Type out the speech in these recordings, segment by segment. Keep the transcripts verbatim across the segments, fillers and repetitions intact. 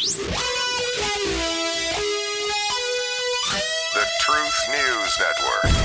The Truth News Network.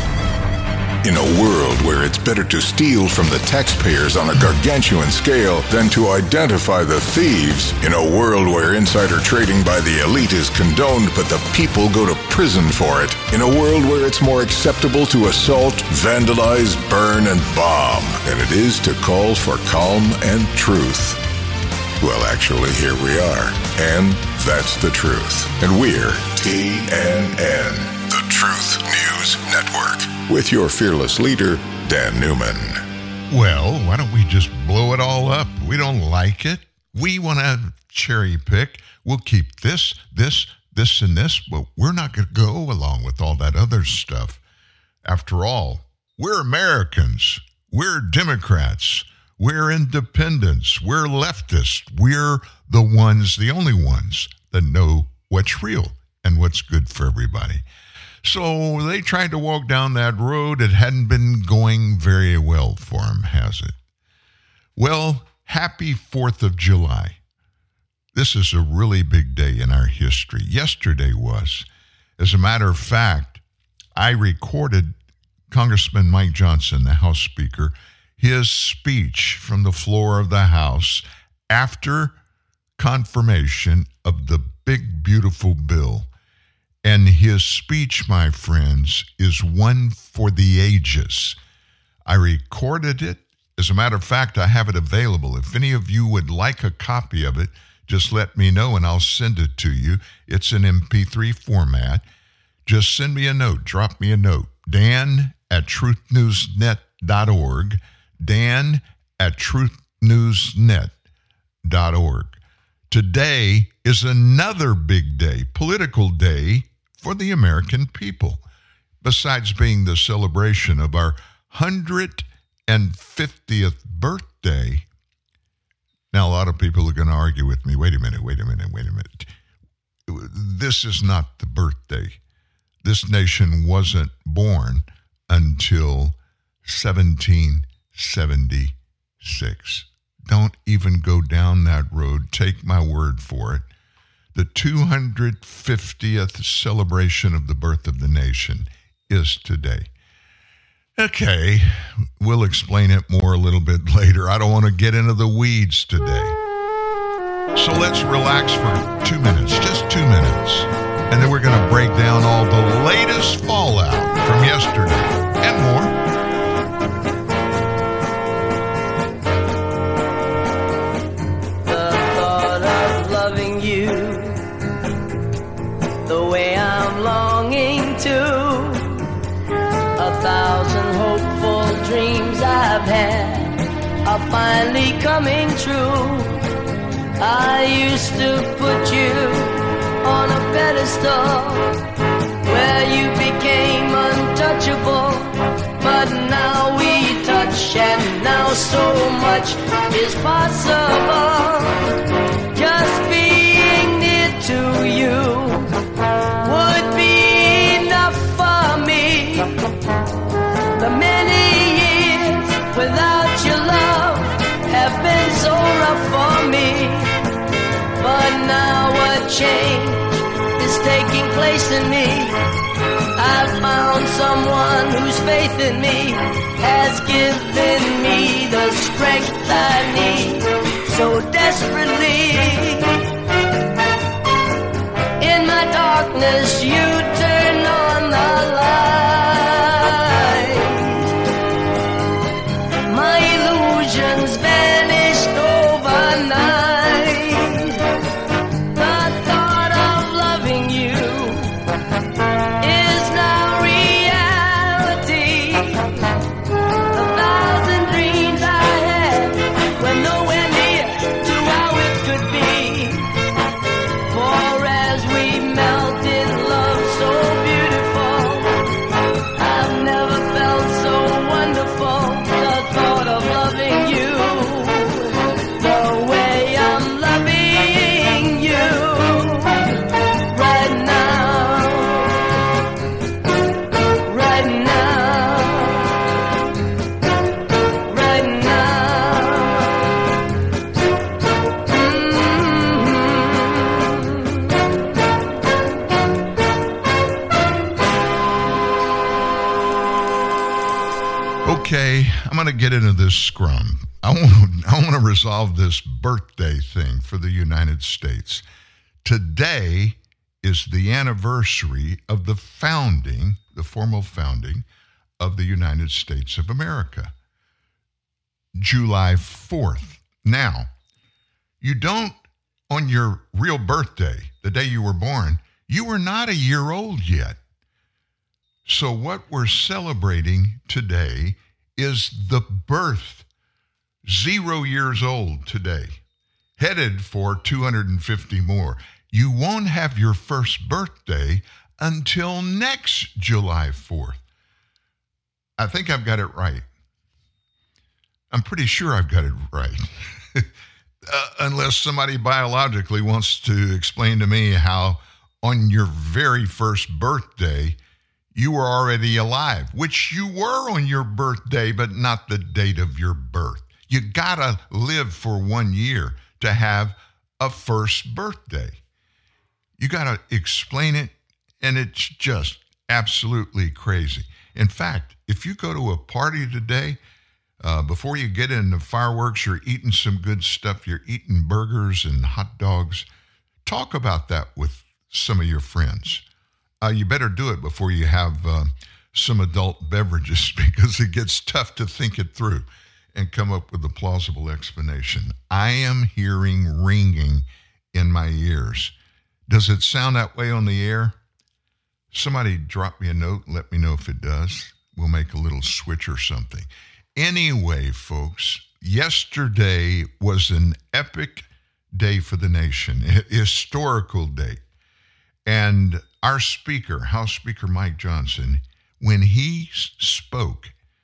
In a world where it's better to steal from the taxpayers on a gargantuan scale than to identify the thieves, in a world where insider trading by the elite is condoned but the people go to prison for it, in a world where it's more acceptable to assault, vandalize, burn, and bomb than it is to call for calm and truth. Well, actually, here we are. And that's the truth. And we're T N N, the Truth News Network, with your fearless leader, Dan Newman. Well, why don't we just blow it all up? We don't like it. We want to cherry pick. We'll keep this, this, this, and this, but we're not going to go along with all that other stuff. After all, we're Americans. We're Democrats. We're independents. We're leftists. We're the ones, the only ones that know what's real and what's good for everybody. So they tried to walk down that road. It hadn't been going very well for them, has it? Well, happy fourth of July. This is a really big day in our history. Yesterday was. As a matter of fact, I recorded Congressman Mike Johnson, the House Speaker, his speech from the floor of the House after confirmation of the big, beautiful bill. And his speech, my friends, is one for the ages. I recorded it. As a matter of fact, I have it available. If any of you would like a copy of it, just let me know and I'll send it to you. It's in M P three format. Just send me a note. Drop me a note. Dan at truth news net dot org. Dan at truth news net dot org. Today is another big day, political day for the American people. Besides being the celebration of our one hundred fiftieth birthday. Now, a lot of people are going to argue with me, wait a minute, wait a minute, wait a minute. This is not the birthday. This nation wasn't born until seventeen seventy-six. Don't even go down that road. Take my word for it. The two hundred fiftieth celebration of the birth of the nation is today. Okay, we'll explain it more a little bit later. I don't want to get into the weeds today. So let's relax for two minutes, just two minutes. And then we're going to break down all the latest fallout from yesterday and more. The way I'm longing to, a thousand hopeful dreams I've had are finally coming true. I used to put you on a pedestal where you became untouchable, but now we touch and now so much is possible. Just being near to you would be enough for me. The many years without your love have been so rough for me. But now a change is taking place in me. I've found someone whose faith in me has given me the strength I need so desperately. In my darkness, you turn on the light. My illusions vanished overnight. The thought of loving you is now reality. A thousand dreams I had were nowhere near to how it could be. For as we melt in love so beautiful, I've never felt so wonderful. The thought of loving you the way I'm loving you right now, right now, right now. Mm-hmm. going to get into this scrum. I want to I want to resolve this birthday thing for the United States. Today is the anniversary of the founding, the formal founding of the United States of America. July fourth. Now, you don't, on your real birthday, the day you were born, you were not a year old yet. So what we're celebrating today is the birth, zero years old today, headed for two hundred fifty more. You won't have your first birthday until next July fourth. I think I've got it right. I'm pretty sure I've got it right. uh, unless somebody biologically wants to explain to me how on your very first birthday, you were already alive, which you were on your birthday, but not the date of your birth. You gotta live for one year to have a first birthday. You gotta explain it, and it's just absolutely crazy. In fact, if you go to a party today, uh, before you get into fireworks, you're eating some good stuff, you're eating burgers and hot dogs, talk about that with some of your friends. Uh, you better do it before you have uh, some adult beverages, because it gets tough to think it through and come up with a plausible explanation. I am hearing ringing in my ears. Does it sound that way on the air? Somebody drop me a note and let me know if it does. We'll make a little switch or something. Anyway, folks, yesterday was an epic day for the nation, a historical day. And our speaker, House Speaker Mike Johnson, when he spoke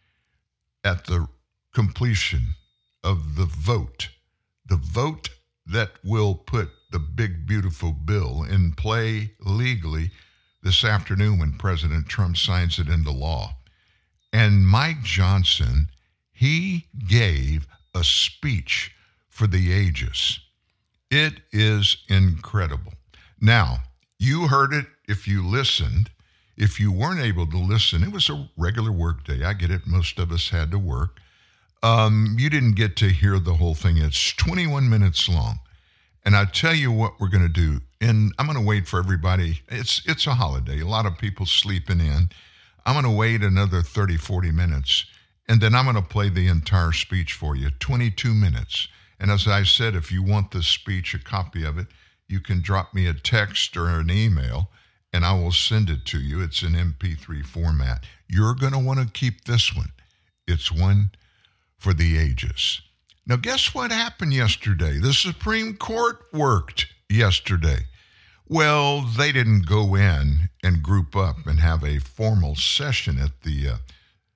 at the completion of the vote, the vote that will put the big, beautiful bill in play legally this afternoon when President Trump signs it into law. And Mike Johnson, he gave a speech for the ages. It is incredible. Now, you heard it if you listened. If you weren't able to listen, it was a regular work day. I get it. Most of us had to work. Um, you didn't get to hear the whole thing. It's twenty-one minutes long. And I tell you what we're going to do. And I'm going to wait for everybody. It's it's a holiday. A lot of people sleeping in. I'm going to wait another thirty, forty minutes. And then I'm going to play the entire speech for you, twenty-two minutes. And as I said, if you want the speech, a copy of it, you can drop me a text or an email, and I will send it to you. It's in M P three format. You're going to want to keep this one. It's one for the ages. Now, guess what happened yesterday? The Supreme Court worked yesterday. Well, they didn't go in and group up and have a formal session at the uh,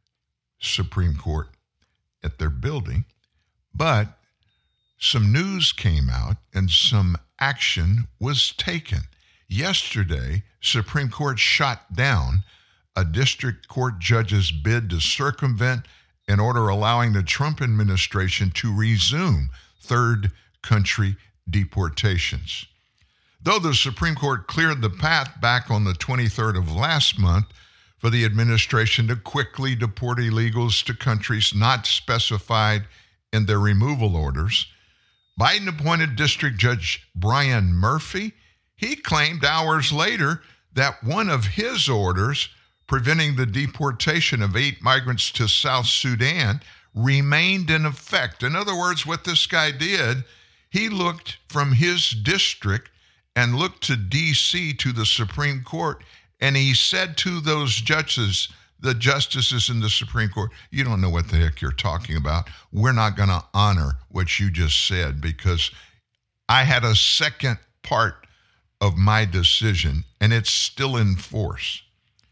Supreme Court at their building, but some news came out and some action was taken. Yesterday, Supreme Court shot down a district court judge's bid to circumvent an order allowing the Trump administration to resume third country deportations. Though the Supreme Court cleared the path back on the twenty-third of last month for the administration to quickly deport illegals to countries not specified in their removal orders, Biden appointed District Judge Brian Murphy. He claimed hours later that one of his orders preventing the deportation of eight migrants to South Sudan remained in effect. In other words, what this guy did, he looked from his district and looked to D C, to the Supreme Court, and he said to those judges, the justices in the Supreme Court, you don't know what the heck you're talking about. We're not going to honor what you just said because I had a second part of my decision, and it's still in force.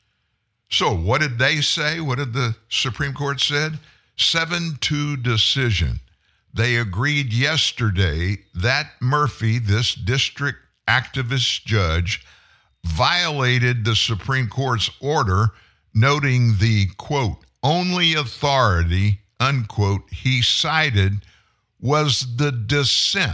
So what did they say? What did the Supreme Court said? seven two decision. They agreed yesterday that Murphy, this district activist judge, violated the Supreme Court's order, noting the, quote, only authority, unquote, he cited was the dissent.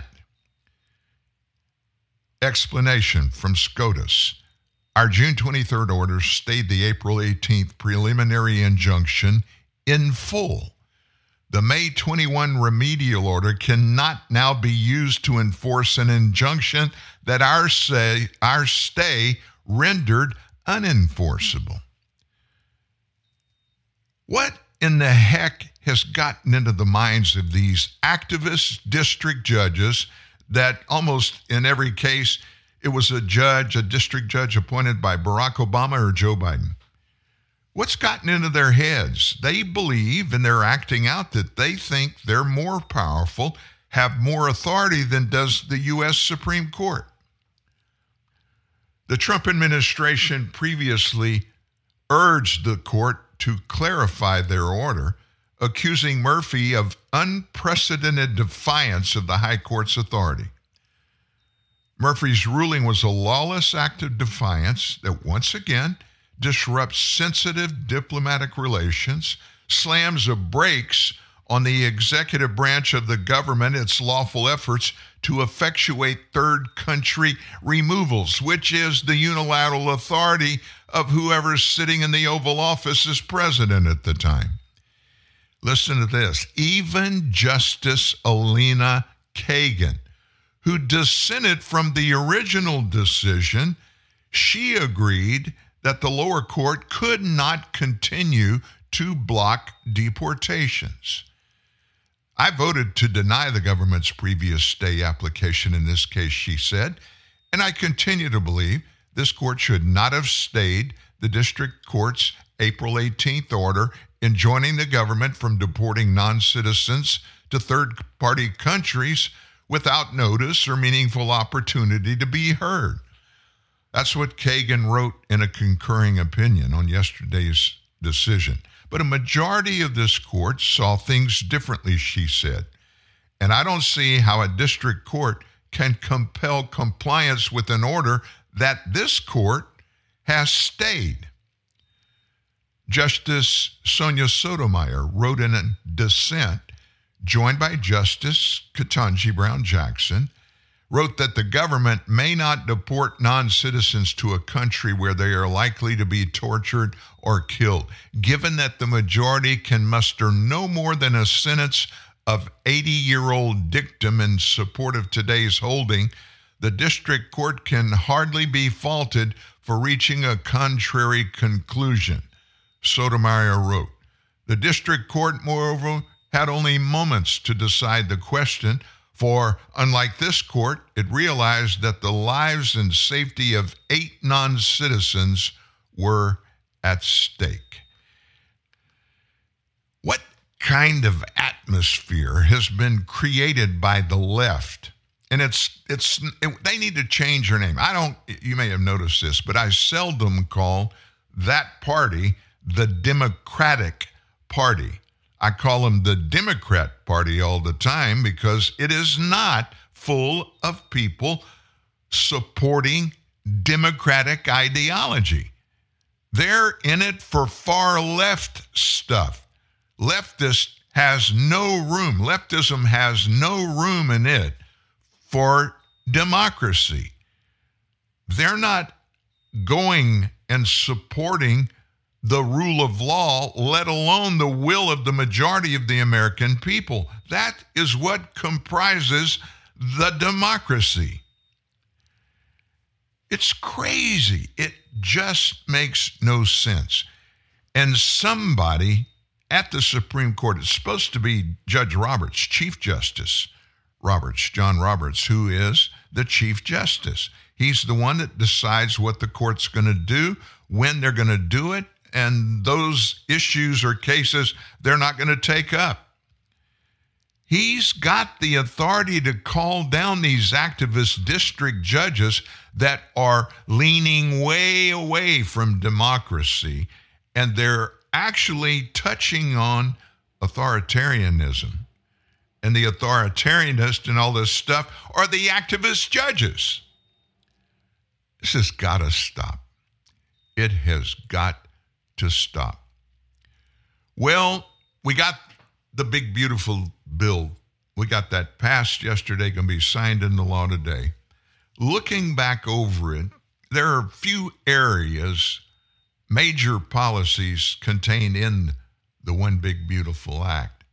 Explanation from SCOTUS. Our June twenty-third order stayed the April eighteenth preliminary injunction in full. The May twenty-first remedial order cannot now be used to enforce an injunction that our, say, our stay rendered unenforceable. What in the heck has gotten into the minds of these activist district judges that almost in every case it was a judge, a district judge appointed by Barack Obama or Joe Biden? What's gotten into their heads? They believe, and they're acting out, that they think they're more powerful, have more authority than does the U S Supreme Court. The Trump administration previously urged the court to clarify their order, accusing Murphy of unprecedented defiance of the high court's authority. Murphy's ruling was a lawless act of defiance that once again disrupts sensitive diplomatic relations, slams the brakes on the executive branch of the government, its lawful efforts to effectuate third country removals, which is the unilateral authority of whoever's sitting in the Oval Office as president at the time. Listen to this. Even Justice Elena Kagan, who dissented from the original decision, she agreed that the lower court could not continue to block deportations. I voted to deny the government's previous stay application in this case, she said, and I continue to believe this court should not have stayed the district court's April eighteenth order enjoining the government from deporting non-citizens to third-party countries without notice or meaningful opportunity to be heard. That's what Kagan wrote in a concurring opinion on yesterday's decision. But a majority of this court saw things differently, she said. And I don't see how a district court can compel compliance with an order that this court has stayed. Justice Sonia Sotomayor wrote in a dissent, joined by Justice Ketanji Brown Jackson, wrote that the government may not deport non-citizens to a country where they are likely to be tortured or killed, given that the majority can muster no more than a sentence of eighty-year-old dictum in support of today's holding. The district court can hardly be faulted for reaching a contrary conclusion, Sotomayor wrote. The district court, moreover, had only moments to decide the question, for, unlike this court, it realized that the lives and safety of eight non-citizens were at stake. What kind of atmosphere has been created by the left? And it's it's it, they need to change their name. I don't, you may have noticed this, but I seldom call that party the Democratic Party. I call them the Democrat Party all the time because it is not full of people supporting Democratic ideology. They're in it for far left stuff. Leftist has no room. Leftism has no room in it for democracy. They're not going and supporting the rule of law, let alone the will of the majority of the American people. That is what comprises the democracy. It's crazy. It just makes no sense. And somebody at the Supreme Court, it's supposed to be Judge Roberts, Chief Justice Roberts, John Roberts, who is the Chief Justice. He's the one that decides what the court's going to do, when they're going to do it, and those issues or cases they're not going to take up. He's got the authority to call down these activist district judges that are leaning way away from democracy, and they're actually touching on authoritarianism. And the authoritarianists and all this stuff are the activist judges. This has got to stop. It has got to stop. Well, we got the big, beautiful bill. We got that passed yesterday, going to be signed into law today. Looking back over it, there are a few areas, major policies contained in the One Big Beautiful Act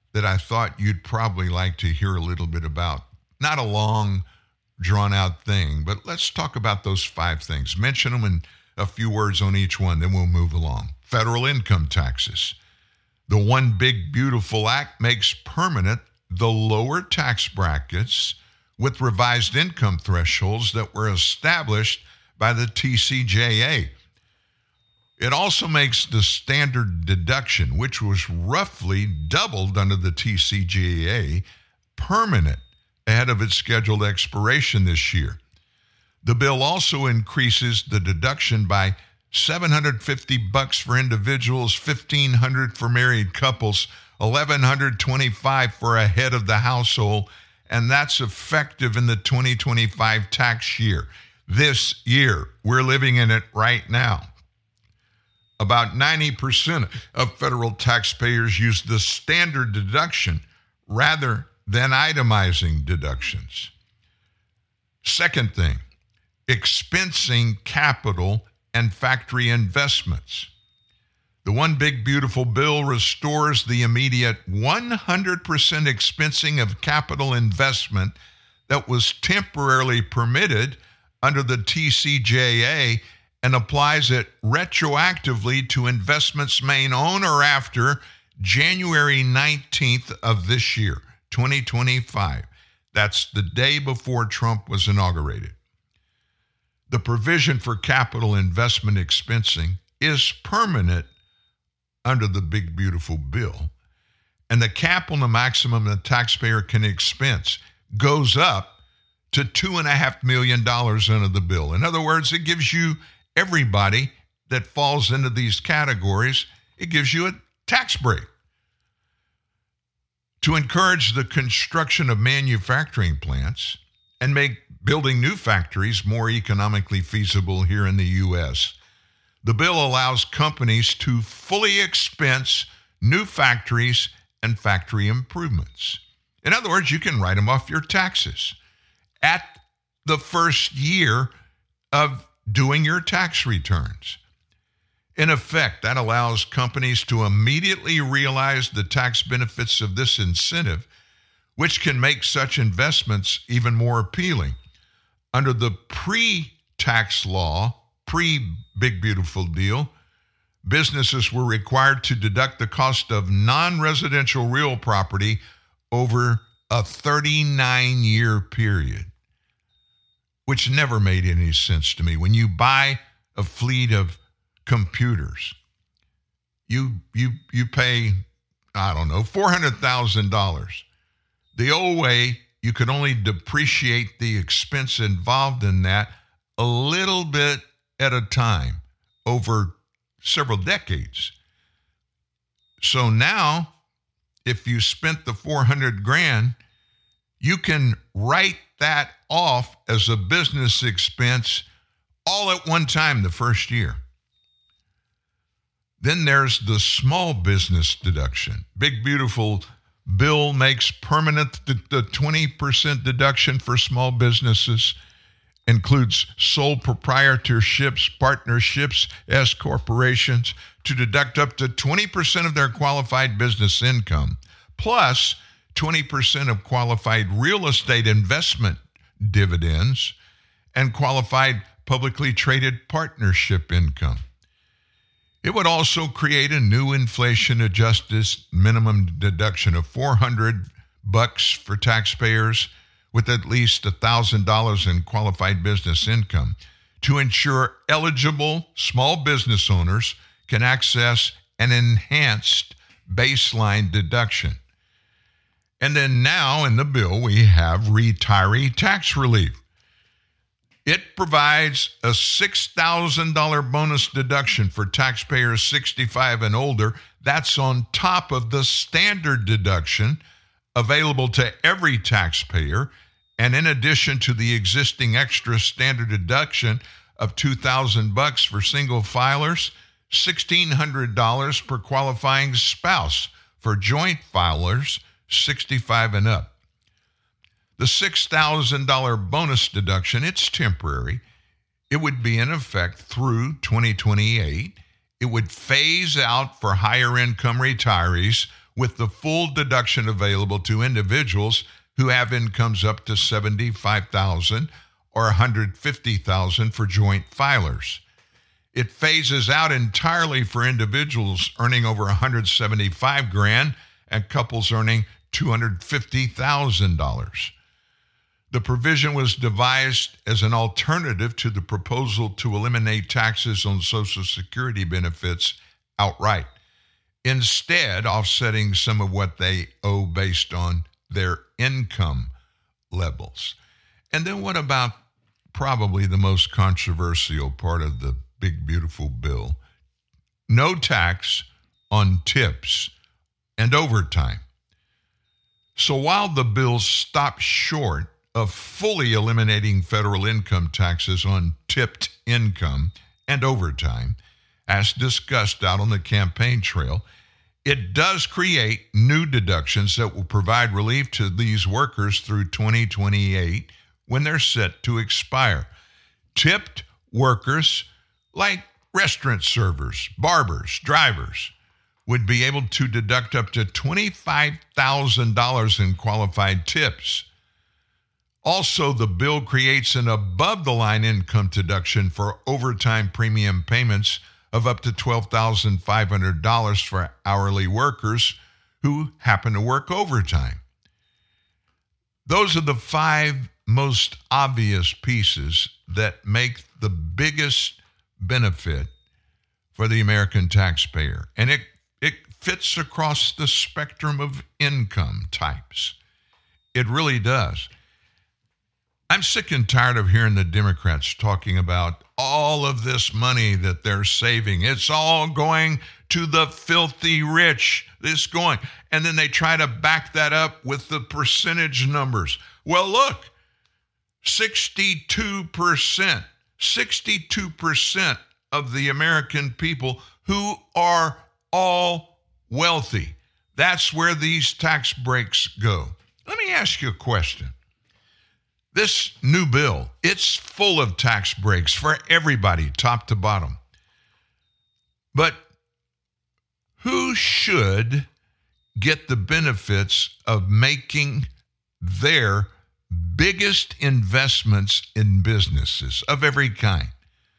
that I thought you'd probably like to hear a little bit about. Not a long, drawn-out thing, but let's talk about those five things. Mention them in a few words on each one, then we'll move along. Federal income taxes. The One Big Beautiful Act makes permanent the lower tax brackets with revised income thresholds that were established by the T C J A. It also makes the standard deduction, which was roughly doubled under the T C J A, permanent ahead of its scheduled expiration this year. The bill also increases the deduction by seven hundred fifty bucks for individuals, fifteen hundred for married couples, eleven twenty-five for a head of the household, and that's effective in the twenty twenty-five tax year. This year, we're living in it right now. About ninety percent of federal taxpayers use the standard deduction rather than itemizing deductions. Second thing, expensing capital and factory investments. The One Big Beautiful Bill restores the immediate one hundred percent expensing of capital investment that was temporarily permitted under the T C J A and applies it retroactively to investments made on or after January nineteenth of this year, twenty twenty-five. That's the day before Trump was inaugurated. The provision for capital investment expensing is permanent under the Big Beautiful Bill, and the cap on the maximum the taxpayer can expense goes up to two and a half million dollars under the bill. In other words, it gives you everybody that falls into these categories, it gives you a tax break. To encourage the construction of manufacturing plants and make building new factories more economically feasible here in the U S, the bill allows companies to fully expense new factories and factory improvements. In other words, you can write them off your taxes at the first year of doing your tax returns. In effect, that allows companies to immediately realize the tax benefits of this incentive, which can make such investments even more appealing. Under the pre-tax law, pre-Big Beautiful Deal, businesses were required to deduct the cost of non-residential real property over a thirty-nine year period, which never made any sense to me. When you buy a fleet of computers, you you you pay, I don't know, four hundred thousand dollars. The old way, you could only depreciate the expense involved in that a little bit at a time over several decades. So now, if you spent the four hundred grand, you can write that off as a business expense all at one time the first year. Then there's the small business deduction. Big Beautiful Bill makes permanent the, the twenty percent deduction for small businesses, includes sole proprietorships, partnerships, S corporations, to deduct up to twenty percent of their qualified business income, plus twenty percent of qualified real estate investment dividends and qualified publicly traded partnership income. It would also create a new inflation-adjusted minimum deduction of four hundred bucks for taxpayers with at least one thousand dollars in qualified business income to ensure eligible small business owners can access an enhanced baseline deduction. And then now in the bill, we have retiree tax relief. It provides a six thousand dollars bonus deduction for taxpayers sixty-five and older. That's on top of the standard deduction available to every taxpayer, and in addition to the existing extra standard deduction of two thousand bucks for single filers, sixteen hundred dollars per qualifying spouse for joint filers sixty-five and up. The six thousand dollars bonus deduction, it's temporary. It would be in effect through twenty twenty-eight. It would phase out for higher income retirees with the full deduction available to individuals who have incomes up to seventy-five thousand dollars or one hundred fifty thousand dollars for joint filers. It phases out entirely for individuals earning over one hundred seventy-five grand and couples earning two hundred fifty thousand dollars. The provision was devised as an alternative to the proposal to eliminate taxes on Social Security benefits outright, instead offsetting some of what they owe based on their income levels. And then what about probably the most controversial part of the big, beautiful bill? No tax on tips and overtime. So while the bill stops short of fully eliminating federal income taxes on tipped income and overtime, as discussed out on the campaign trail, it does create new deductions that will provide relief to these workers through twenty twenty-eight when they're set to expire. Tipped workers like restaurant servers, barbers, drivers would be able to deduct up to twenty-five thousand dollars in qualified tips. Also, the bill creates an above-the-line income deduction for overtime premium payments of up to twelve thousand five hundred dollars for hourly workers who happen to work overtime. Those are the five most obvious pieces that make the biggest benefit for the American taxpayer. And it, it fits across the spectrum of income types. It really does. I'm sick and tired of hearing the Democrats talking about all of this money that they're saving. It's all going to the filthy rich. This going. And then they try to back that up with the percentage numbers. Well, look, sixty-two percent, sixty-two percent of the American people who are all wealthy. That's where these tax breaks go. Let me ask you a question. This new bill, it's full of tax breaks for everybody, top to bottom. But who should get the benefits of making their biggest investments in businesses of every kind?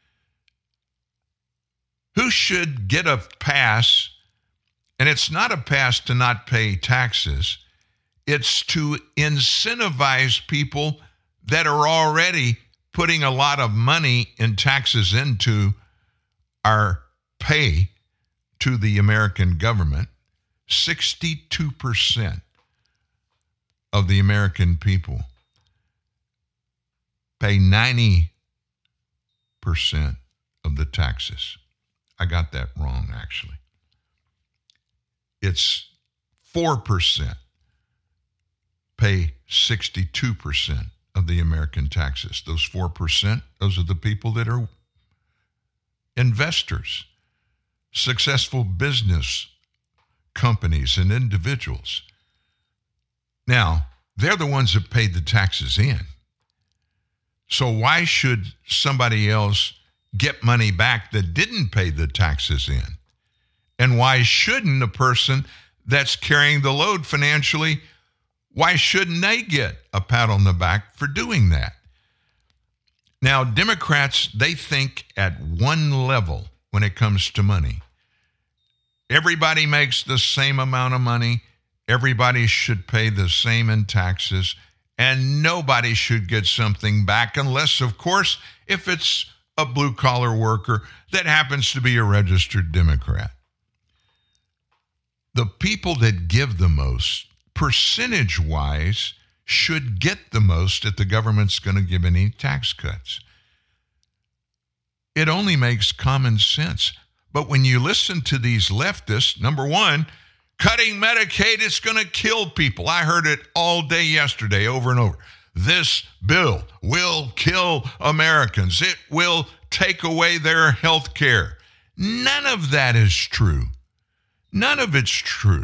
Who should get a pass? And it's not a pass to not pay taxes. It's to incentivize people that are already putting a lot of money in taxes into our pay to the American government. sixty-two percent of the American people pay ninety percent of the taxes. I got that wrong, actually. It's four percent pay sixty-two percent of the American taxes. Those four percent, those are the people that are investors, successful business companies and individuals. Now, they're the ones that paid the taxes in. So why should somebody else get money back that didn't pay the taxes in? And why shouldn't a person that's carrying the load financially, why shouldn't they get a pat on the back for doing that? Now, Democrats, they think at one level when it comes to money. Everybody makes the same amount of money. Everybody should pay the same in taxes. And nobody should get something back unless, of course, if it's a blue-collar worker that happens to be a registered Democrat. The people that give the most, percentage-wise, should get the most if the government's going to give any tax cuts. It only makes common sense. But when you listen to these leftists, number one, cutting Medicaid is going to kill people. I heard it all day yesterday over and over. This bill will kill Americans. It will take away their health care. None of that is true. None of it's true.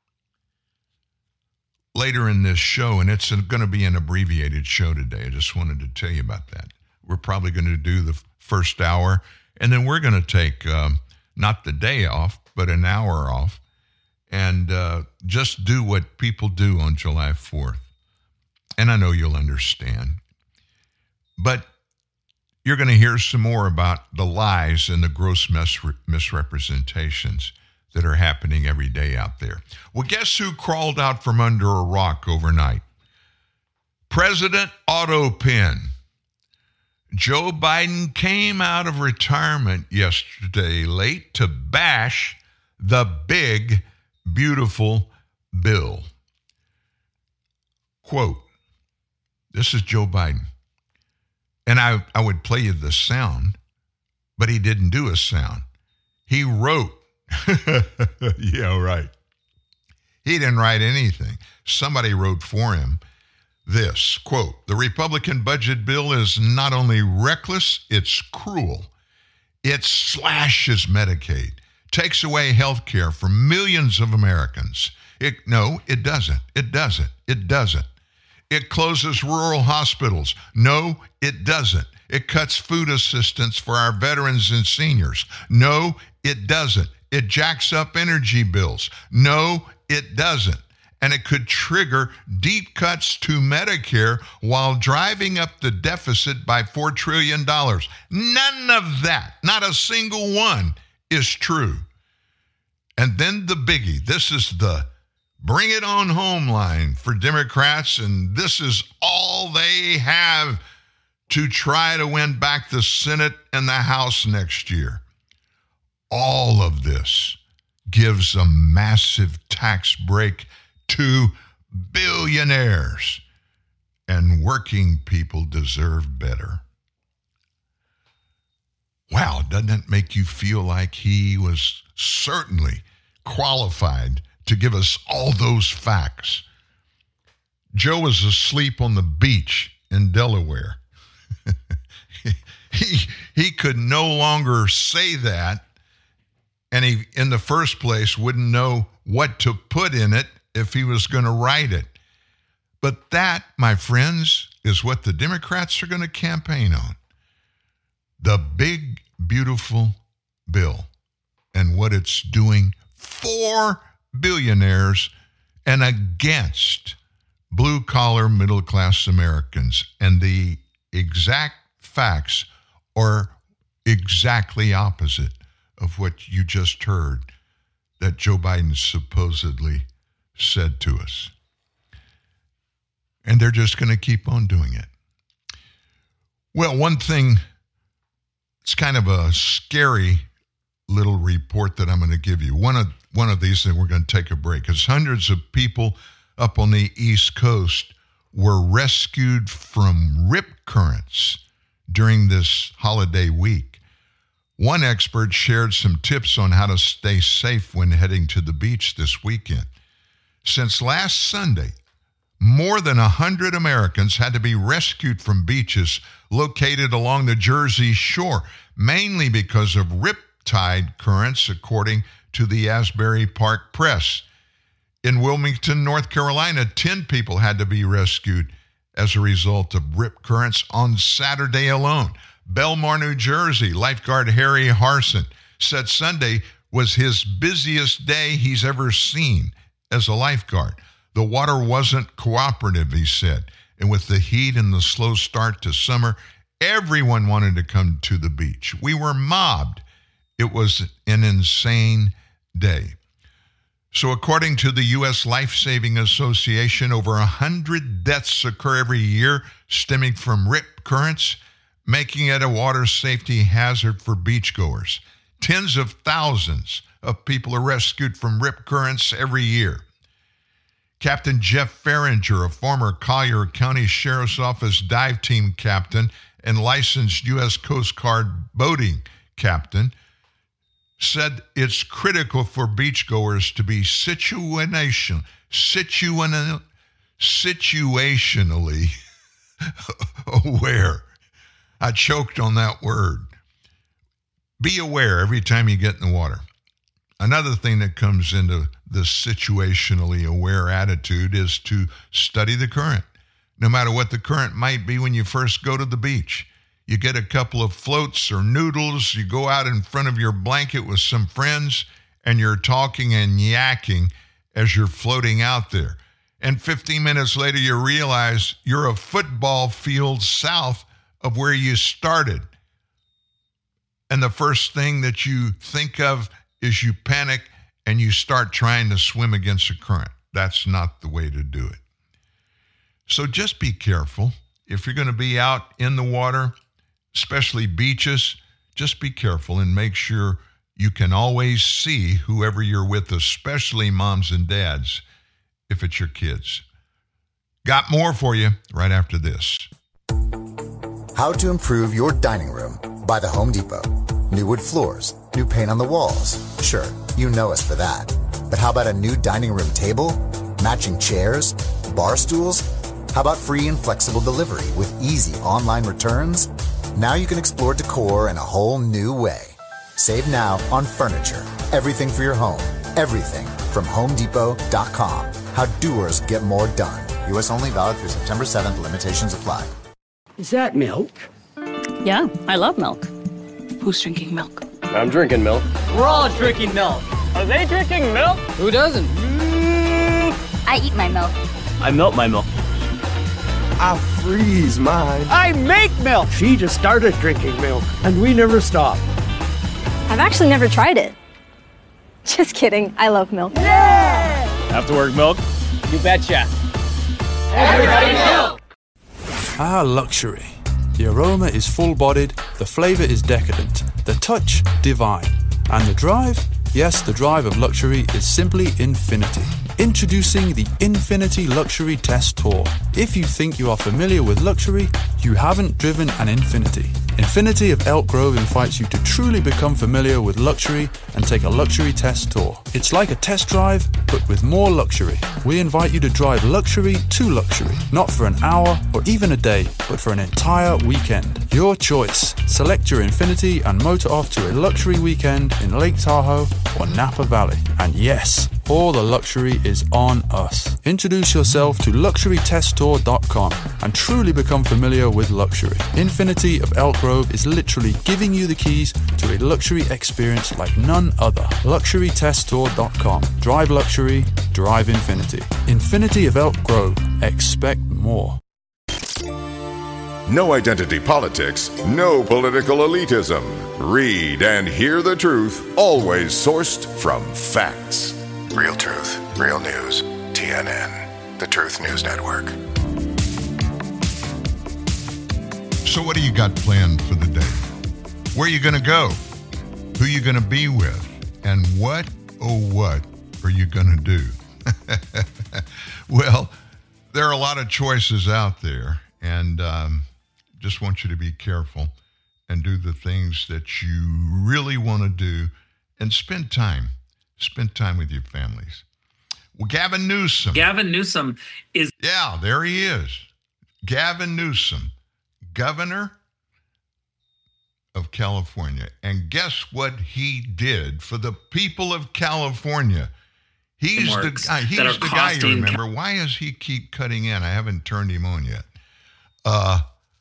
Later in this show, and it's going to be an abbreviated show today, I just wanted to tell you about that. We're probably going to do the first hour, and then we're going to take um, not the day off, but an hour off. and uh, just do what people do on July fourth. And I know you'll understand. But you're going to hear some more about the lies and the gross mis- misrepresentations that are happening every day out there. Well, guess who crawled out from under a rock overnight? President Autopin. Joe Biden came out of retirement yesterday late to bash the big, beautiful bill. Quote, this is Joe Biden. And I, I would play you the sound, but he didn't do a sound. He wrote, yeah, right. He didn't write anything. Somebody wrote for him this, quote, the Republican budget bill is not only reckless, it's cruel. It slashes Medicaid, takes away health care for millions of Americans. It, no, it doesn't. It doesn't. It doesn't. It closes rural hospitals. No, it doesn't. It cuts food assistance for our veterans and seniors. No, it doesn't. It jacks up energy bills. No, it doesn't. And it could trigger deep cuts to Medicare while driving up the deficit by four trillion dollars. None of that, not a single one, is true. And then the biggie. This is the bring it on home line for Democrats, and this is all they have to try to win back the Senate and the House next year. All of this gives a massive tax break to billionaires, and working people deserve better. Wow, doesn't that make you feel like he was certainly qualified to give us all those facts? Joe was asleep on the beach in Delaware. he, he could no longer say that, and he, in the first place, wouldn't know what to put in it if he was going to write it. But that, my friends, is what the Democrats are going to campaign on. The big, beautiful bill and what it's doing for billionaires and against blue-collar, middle-class Americans. And the exact facts are exactly opposite of what you just heard that Joe Biden supposedly said to us. And they're just going to keep on doing it. Well, one thing, it's kind of a scary little report that I'm going to give you. One of one of these, and we're going to take a break, because hundreds of people up on the East Coast were rescued from rip currents during this holiday week. One expert shared some tips on how to stay safe when heading to the beach this weekend. Since last Sunday, more than one hundred Americans had to be rescued from beaches located along the Jersey Shore, mainly because of riptide currents, according to the Asbury Park Press. In Wilmington, North Carolina, ten people had to be rescued as a result of rip currents on Saturday alone. Belmar, New Jersey, lifeguard Harry Harson said Sunday was his busiest day he's ever seen as a lifeguard. The water wasn't cooperative, he said, and with the heat and the slow start to summer, everyone wanted to come to the beach. We were mobbed. It was an insane day. So according to the U S Life-Saving Association, over one hundred deaths occur every year stemming from rip currents, making it a water safety hazard for beachgoers. Tens of thousands of people are rescued from rip currents every year. Captain Jeff Farringer, a former Collier County Sheriff's Office dive team captain and licensed U S Coast Guard boating captain, said it's critical for beachgoers to be situation, situation, situationally aware. I choked on that word. Be aware every time you get in the water. Another thing that comes into the situationally aware attitude is to study the current. No matter what the current might be when you first go to the beach. You get a couple of floats or noodles, you go out in front of your blanket with some friends, and you're talking and yakking as you're floating out there. And fifteen minutes later, you realize you're a football field south of where you started. And the first thing that you think of is you panic and you start trying to swim against the current. That's not the way to do it. So just be careful. If you're going to be out in the water, especially beaches, just be careful and make sure you can always see whoever you're with, especially moms and dads, if it's your kids. Got more for you right after this. How to improve your dining room by the Home Depot. New wood floors, new paint on the walls. Sure, you know us for that. But how about a new dining room table, matching chairs, bar stools? How about free and flexible delivery with easy online returns? Now you can explore decor in a whole new way. Save now on furniture. Everything for your home. Everything from home depot dot com. How doers get more done. U S only, valid through September seventh. Limitations apply. Is that milk? Yeah, I love milk. Who's drinking milk? I'm drinking milk. We're all drinking milk. Are they drinking milk? Who doesn't? Mm. I eat my milk. I melt my milk. I freeze mine. I make milk. She just started drinking milk, and we never stop. I've actually never tried it. Just kidding. I love milk. Yeah! After work milk? You betcha. Everybody milk! Ah, luxury. The aroma is full-bodied, the flavor is decadent, the touch divine, and the drive? Yes, the drive of luxury is simply infinity. Introducing the Infinity Luxury Test Tour. If you think you are familiar with luxury, you haven't driven an Infinity. Infinity of Elk Grove invites you to truly become familiar with luxury and take a luxury test tour. It's like a test drive, but with more luxury. We invite you to drive luxury to luxury, not for an hour or even a day, but for an entire weekend. Your choice. Select your Infinity and motor off to a luxury weekend in Lake Tahoe or Napa Valley. And yes, all the luxury is on us. Introduce yourself to luxury test tour dot com and truly become familiar with luxury. Infinity of Elk Grove is literally giving you the keys to a luxury experience like none other. luxury test tour dot com. Drive luxury, drive infinity. Infinity of Elk Grove. Expect more. No identity politics, no political elitism. Read and hear the truth, always sourced from facts. Real truth, real news. T N N, the Truth News Network. So what do you got planned for the day? Where are you going to go? Who are you going to be with? And what, oh what, are you going to do? Well, there are a lot of choices out there, and um, just want you to be careful and do the things that you really want to do and spend time. Spend time with your families. Well, Gavin Newsom. Gavin Newsom is... Yeah, there he is. Gavin Newsom, governor of California. And guess what he did for the people of California? He's the guy, he's the guy you remember. Why does he keep cutting in? I haven't turned him on yet. Uh,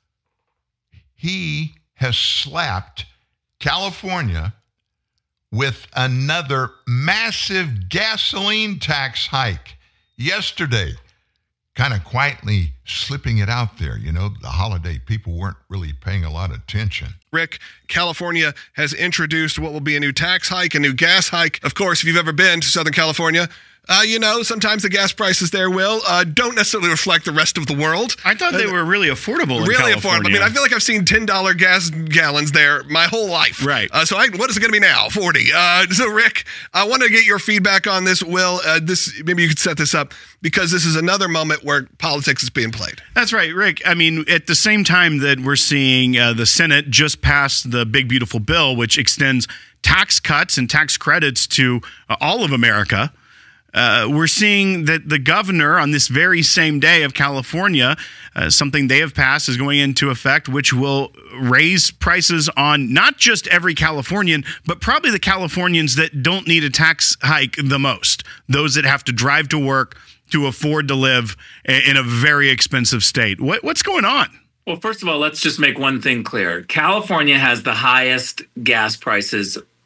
he has slapped California with another massive gasoline tax hike yesterday, kind of quietly slipping it out there. You know, the holiday, people weren't really paying a lot of attention. Rick, California has introduced what will be a new tax hike, a new gas hike. Of course, if you've ever been to Southern California, Uh, you know, sometimes the gas prices there will uh, don't necessarily reflect the rest of the world. I thought they uh, were really affordable in Really California. affordable. I mean, I feel like I've seen ten dollars gas gallons there my whole life. Right. Uh, so I, what is it going to be now? forty. Uh, so, Rick, I want to get your feedback on this. Will, uh, this maybe you could set this up, because this is another moment where politics is being played. That's right, Rick. I mean, at the same time that we're seeing uh, the Senate just pass the big, beautiful bill, which extends tax cuts and tax credits to uh, all of America, Uh, we're seeing that the governor on this very same day of California, uh, something they have passed is going into effect, which will raise prices on not just every Californian, but probably the Californians that don't need a tax hike the most. Those that have to drive to work to afford to live in a very expensive state. What, what's going on? Well, first of all, let's just make one thing clear. California has the highest gas prices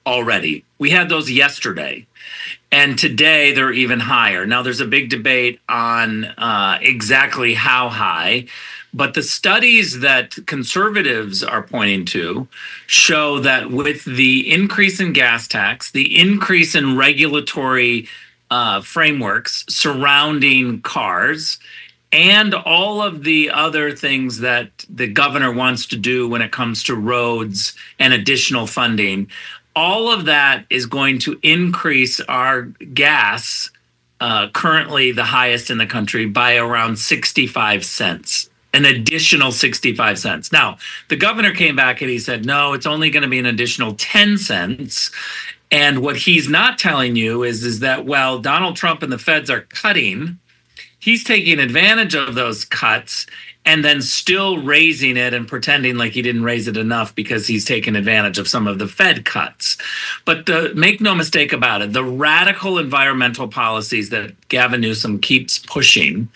already. We had those yesterday. And today they're even higher. Now, there's a big debate on uh, exactly how high, but the studies that conservatives are pointing to show that with the increase in gas tax, the increase in regulatory uh, frameworks surrounding cars, and all of the other things that the governor wants to do when it comes to roads and additional funding, all of that is going to increase our gas, uh, currently the highest in the country, by around sixty-five cents, an additional sixty-five cents. Now, the governor came back and he said, no, it's only going to be an additional ten cents. And what he's not telling you is, is that while Donald Trump and the feds are cutting, he's taking advantage of those cuts and then still raising it and pretending like he didn't raise it enough because he's taken advantage of some of the Fed cuts. But the, make no mistake about it, the radical environmental policies that Gavin Newsom keeps pushing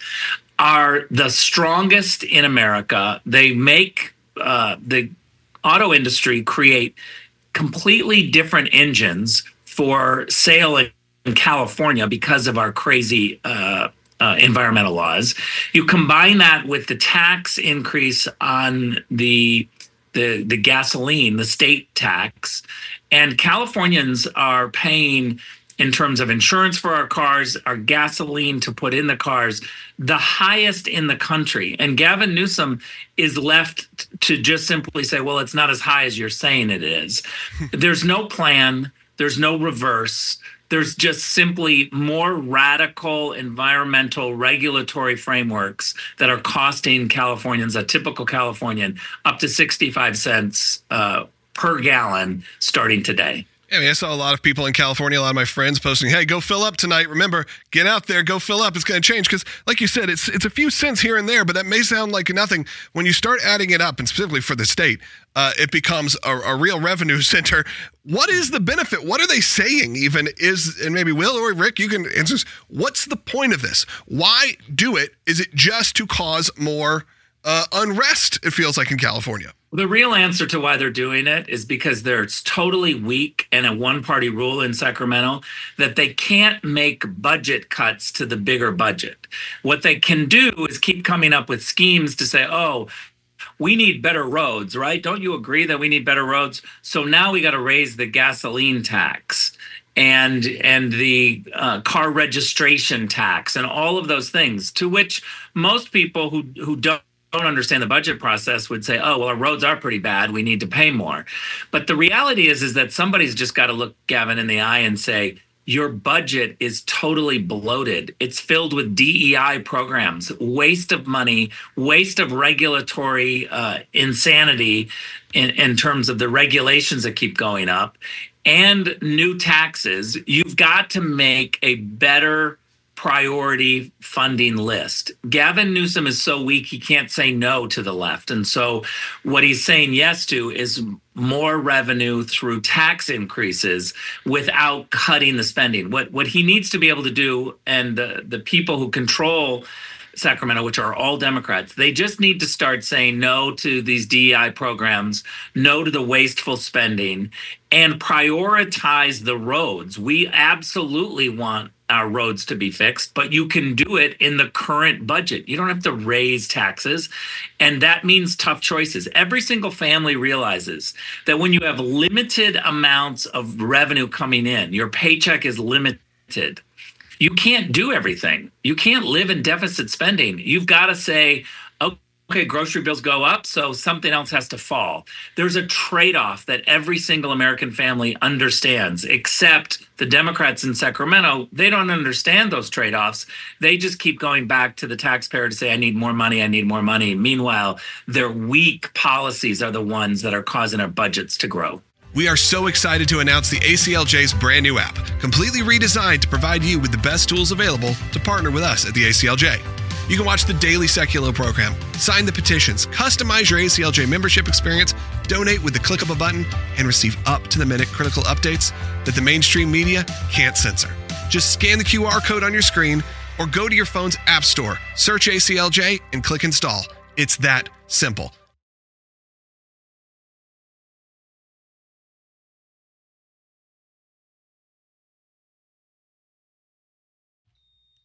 are the strongest in America. They make uh, the auto industry create completely different engines for sale in California because of our crazy uh Uh, environmental laws. You combine that with the tax increase on the, the the gasoline, the state tax, and Californians are paying, in terms of insurance for our cars, our gasoline to put in the cars, the highest in the country. And Gavin Newsom is left to just simply say, well, it's not as high as you're saying it is. There's no plan. There's no reverse. There's just simply more radical environmental regulatory frameworks that are costing Californians, a typical Californian, up to sixty-five cents uh, per gallon starting today. I mean, I saw a lot of people in California, a lot of my friends posting, hey, go fill up tonight. Remember, get out there, go fill up. It's going to change. Because like you said, it's it's a few cents here and there, but that may sound like nothing. When you start adding it up, and specifically for the state, uh, it becomes a, a real revenue center. What is the benefit? What are they saying even is, and maybe Will or Rick, you can answer this. What's the point of this? Why do it? Is it just to cause more uh, unrest, it feels like, in California? The real answer to why they're doing it is because they're totally weak in a one-party rule in Sacramento that they can't make budget cuts to the bigger budget. What they can do is keep coming up with schemes to say, oh, we need better roads, right? Don't you agree that we need better roads? So now we got to raise the gasoline tax and and the uh, car registration tax and all of those things, to which most people who who don't don't understand the budget process would say, oh, well, our roads are pretty bad. We need to pay more. But the reality is, is that somebody's just got to look Gavin in the eye and say, your budget is totally bloated. It's filled with D E I programs, waste of money, waste of regulatory uh, insanity in, in terms of the regulations that keep going up, and new taxes. You've got to make a better priority funding list. Gavin Newsom is so weak, he can't say no to the left. And so what he's saying yes to is more revenue through tax increases without cutting the spending. What what he needs to be able to do, and the, the people who control Sacramento, which are all Democrats, they just need to start saying no to these D E I programs, no to the wasteful spending, and prioritize the roads. We absolutely want our roads to be fixed, but you can do it in the current budget. You don't have to raise taxes, and that means tough choices. Every single family realizes that when you have limited amounts of revenue coming in, your paycheck is limited. You can't do everything. You can't live in deficit spending. You've got to say, okay, grocery bills go up, so something else has to fall. There's a trade-off that every single American family understands, except the Democrats in Sacramento. They don't understand those trade-offs. They just keep going back to the taxpayer to say, I need more money, I need more money. Meanwhile, their weak policies are the ones that are causing our budgets to grow. We are so excited to announce the A C L J's brand new app, completely redesigned to provide you with the best tools available to partner with us at the A C L J. You can watch the daily Seculo program, sign the petitions, customize your A C L J membership experience, donate with the click of a button, and receive up-to-the-minute critical updates that the mainstream media can't censor. Just scan the Q R code on your screen or go to your phone's app store, search A C L J, and click install. It's that simple.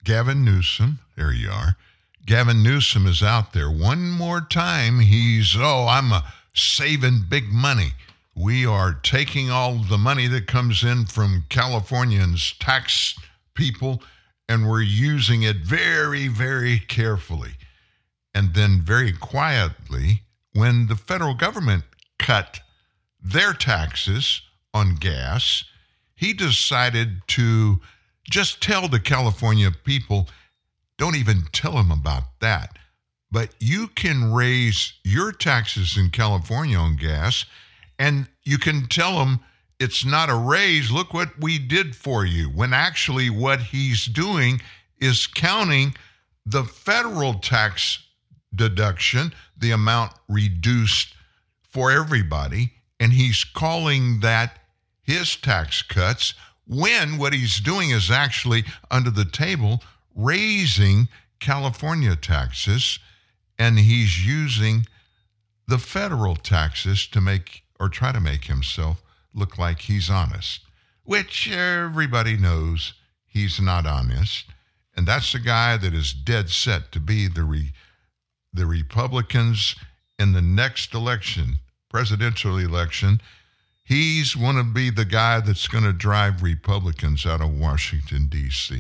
Gavin Newsom, there you are. Gavin Newsom is out there. One more time, he's, oh, I'm a saving big money. We are taking all the money that comes in from Californians' tax people, and we're using it very, very carefully. And then very quietly, when the federal government cut their taxes on gas, he decided to just tell the California people, don't even tell them about that. But you can raise your taxes in California on gas, and you can tell them it's not a raise. Look what we did for you. When actually what he's doing is counting the federal tax deduction, the amount reduced for everybody, and he's calling that his tax cuts, when what he's doing is actually under the table raising California taxes, and he's using the federal taxes to make or try to make himself look like he's honest, which everybody knows he's not honest. And that's the guy that is dead set to be the re, the Republicans in the next election, presidential election. He's going to be the guy that's going to drive Republicans out of Washington, D C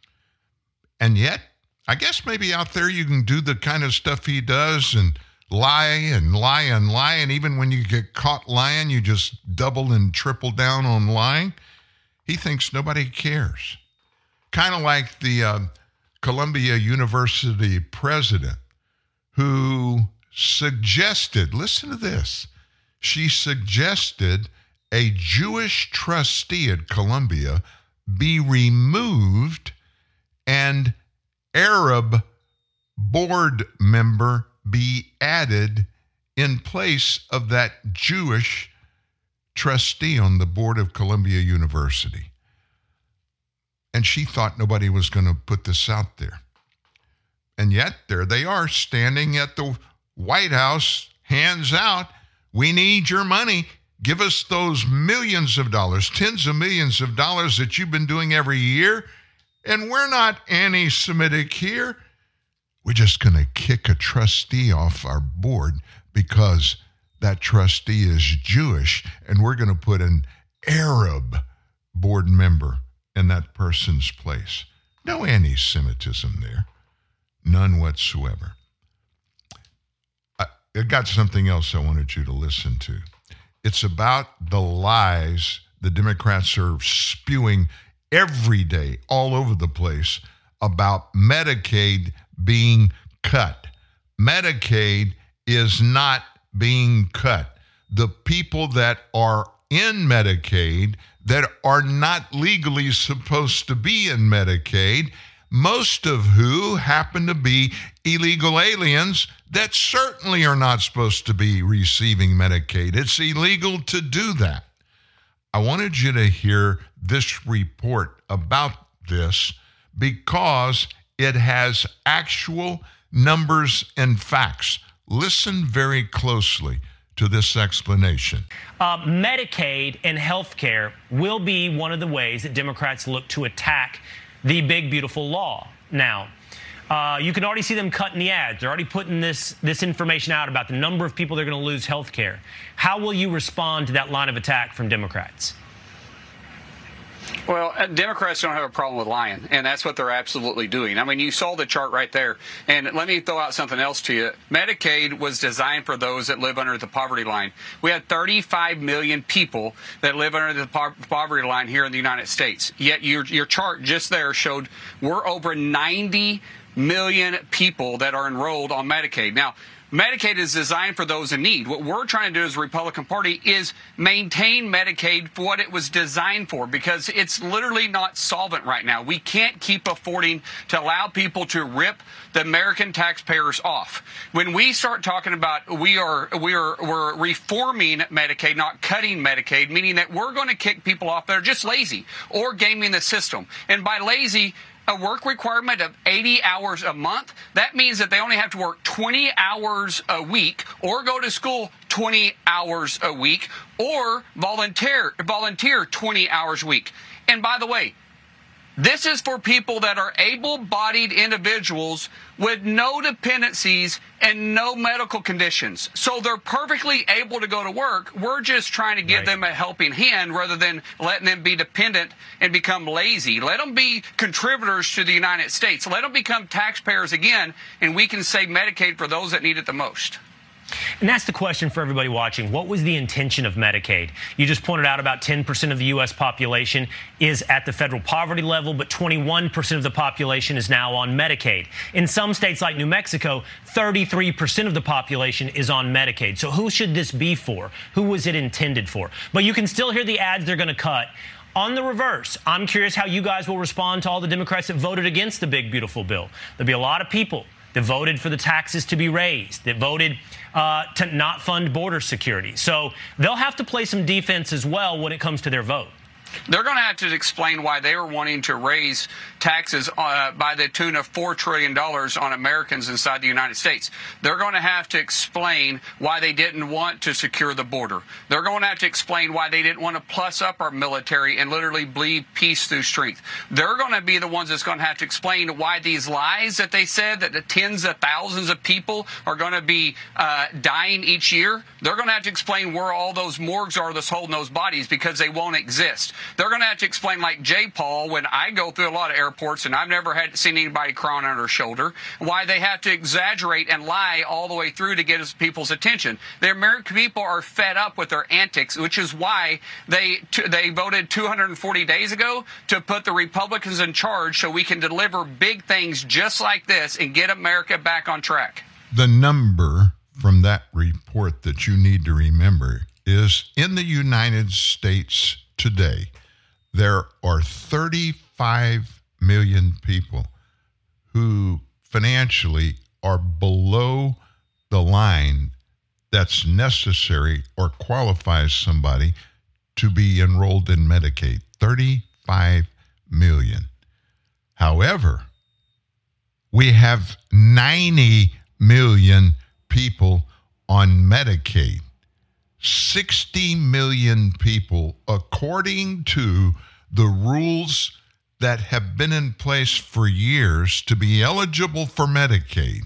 And yet, I guess maybe out there you can do the kind of stuff he does and lie and lie and lie. And even when you get caught lying, you just double and triple down on lying. He thinks nobody cares. Kind of like the uh, Columbia University president who suggested, listen to this, she suggested a Jewish trustee at Columbia be removed and Arab board member be added in place of that Jewish trustee on the board of Columbia University. And she thought nobody was going to put this out there. And yet, there they are standing at the White House, hands out. We need your money. Give us those millions of dollars, tens of millions of dollars that you've been doing every year. And we're not anti-Semitic here. We're just going to kick a trustee off our board because that trustee is Jewish, and we're going to put an Arab board member in that person's place. No anti-Semitism there. None whatsoever. I, I got something else I wanted you to listen to. It's about the lies the Democrats are spewing every day all over the place about Medicaid being cut. Medicaid is not being cut. The people that are in Medicaid that are not legally supposed to be in Medicaid, most of who happen to be illegal aliens that certainly are not supposed to be receiving Medicaid. It's illegal to do that. I wanted you to hear this report about this because it has actual numbers and facts. Listen very closely to this explanation. Uh, Medicaid and health care will be one of the ways that Democrats look to attack the big, beautiful law. Now, uh, you can already see them cutting the ads. They're already putting this, this information out about the number of people they're going to lose health care. How will you respond to that line of attack from Democrats? Well, Democrats don't have a problem with lying, and that's what they're absolutely doing. I mean, you saw the chart right there. And let me throw out something else to you. Medicaid was designed for those that live under the poverty line. We have thirty-five million people that live under the po- poverty line here in the United States. Yet your, your chart just there showed we're over ninety million people that are enrolled on Medicaid. Now, Medicaid is designed for those in need. What we're trying to do as the Republican Party is maintain Medicaid for what it was designed for, because it's literally not solvent right now. We can't keep affording to allow people to rip the American taxpayers off. When we start talking about we are we are we're reforming Medicaid, not cutting Medicaid, meaning that we're going to kick people off that are just lazy or gaming the system. And by lazy, a work requirement of eighty hours a month, that means that they only have to work twenty hours a week or go to school twenty hours a week or volunteer volunteer twenty hours a week. And by the way, This is for people that are able-bodied individuals with no dependencies and no medical conditions. So they're perfectly able to go to work. We're just trying to give Right. them a helping hand rather than letting them be dependent and become lazy. Let them be contributors to the United States. Let them become taxpayers again, and we can save Medicaid for those that need it the most. And that's the question for everybody watching. What was the intention of Medicaid? You just pointed out about ten percent of the U S population is at the federal poverty level, but twenty-one percent of the population is now on Medicaid. In some states like New Mexico, thirty-three percent of the population is on Medicaid. So who should this be for? Who was it intended for? But you can still hear the ads they're going to cut. On the reverse, I'm curious how you guys will respond to all the Democrats that voted against the big, beautiful bill. There'll be a lot of people that voted for the taxes to be raised, that voted uh, to not fund border security. So they'll have to play some defense as well when it comes to their vote. They're going to have to explain why they were wanting to raise taxes uh, by the tune of four trillion dollars on Americans inside the United States. They're going to have to explain why they didn't want to secure the border. They're going to have to explain why they didn't want to plus up our military and literally bleed peace through strength. They're going to be the ones that's going to have to explain why these lies that they said, that the tens of thousands of people are going to be uh, dying each year. They're going to have to explain where all those morgues are that's holding those bodies, because they won't exist. They're going to have to explain, like J. Paul, when I go through a lot of airports and I've never had seen anybody crying on their shoulder, why they have to exaggerate and lie all the way through to get people's attention. The American people are fed up with their antics, which is why they they voted two hundred forty days ago to put the Republicans in charge so we can deliver big things just like this and get America back on track. The number from that report that you need to remember is in the United States today, there are thirty-five million people who financially are below the line that's necessary or qualifies somebody to be enrolled in Medicaid. thirty-five million. However, we have ninety million people on Medicaid. sixty million people, according to the rules that have been in place for years to be eligible for Medicaid.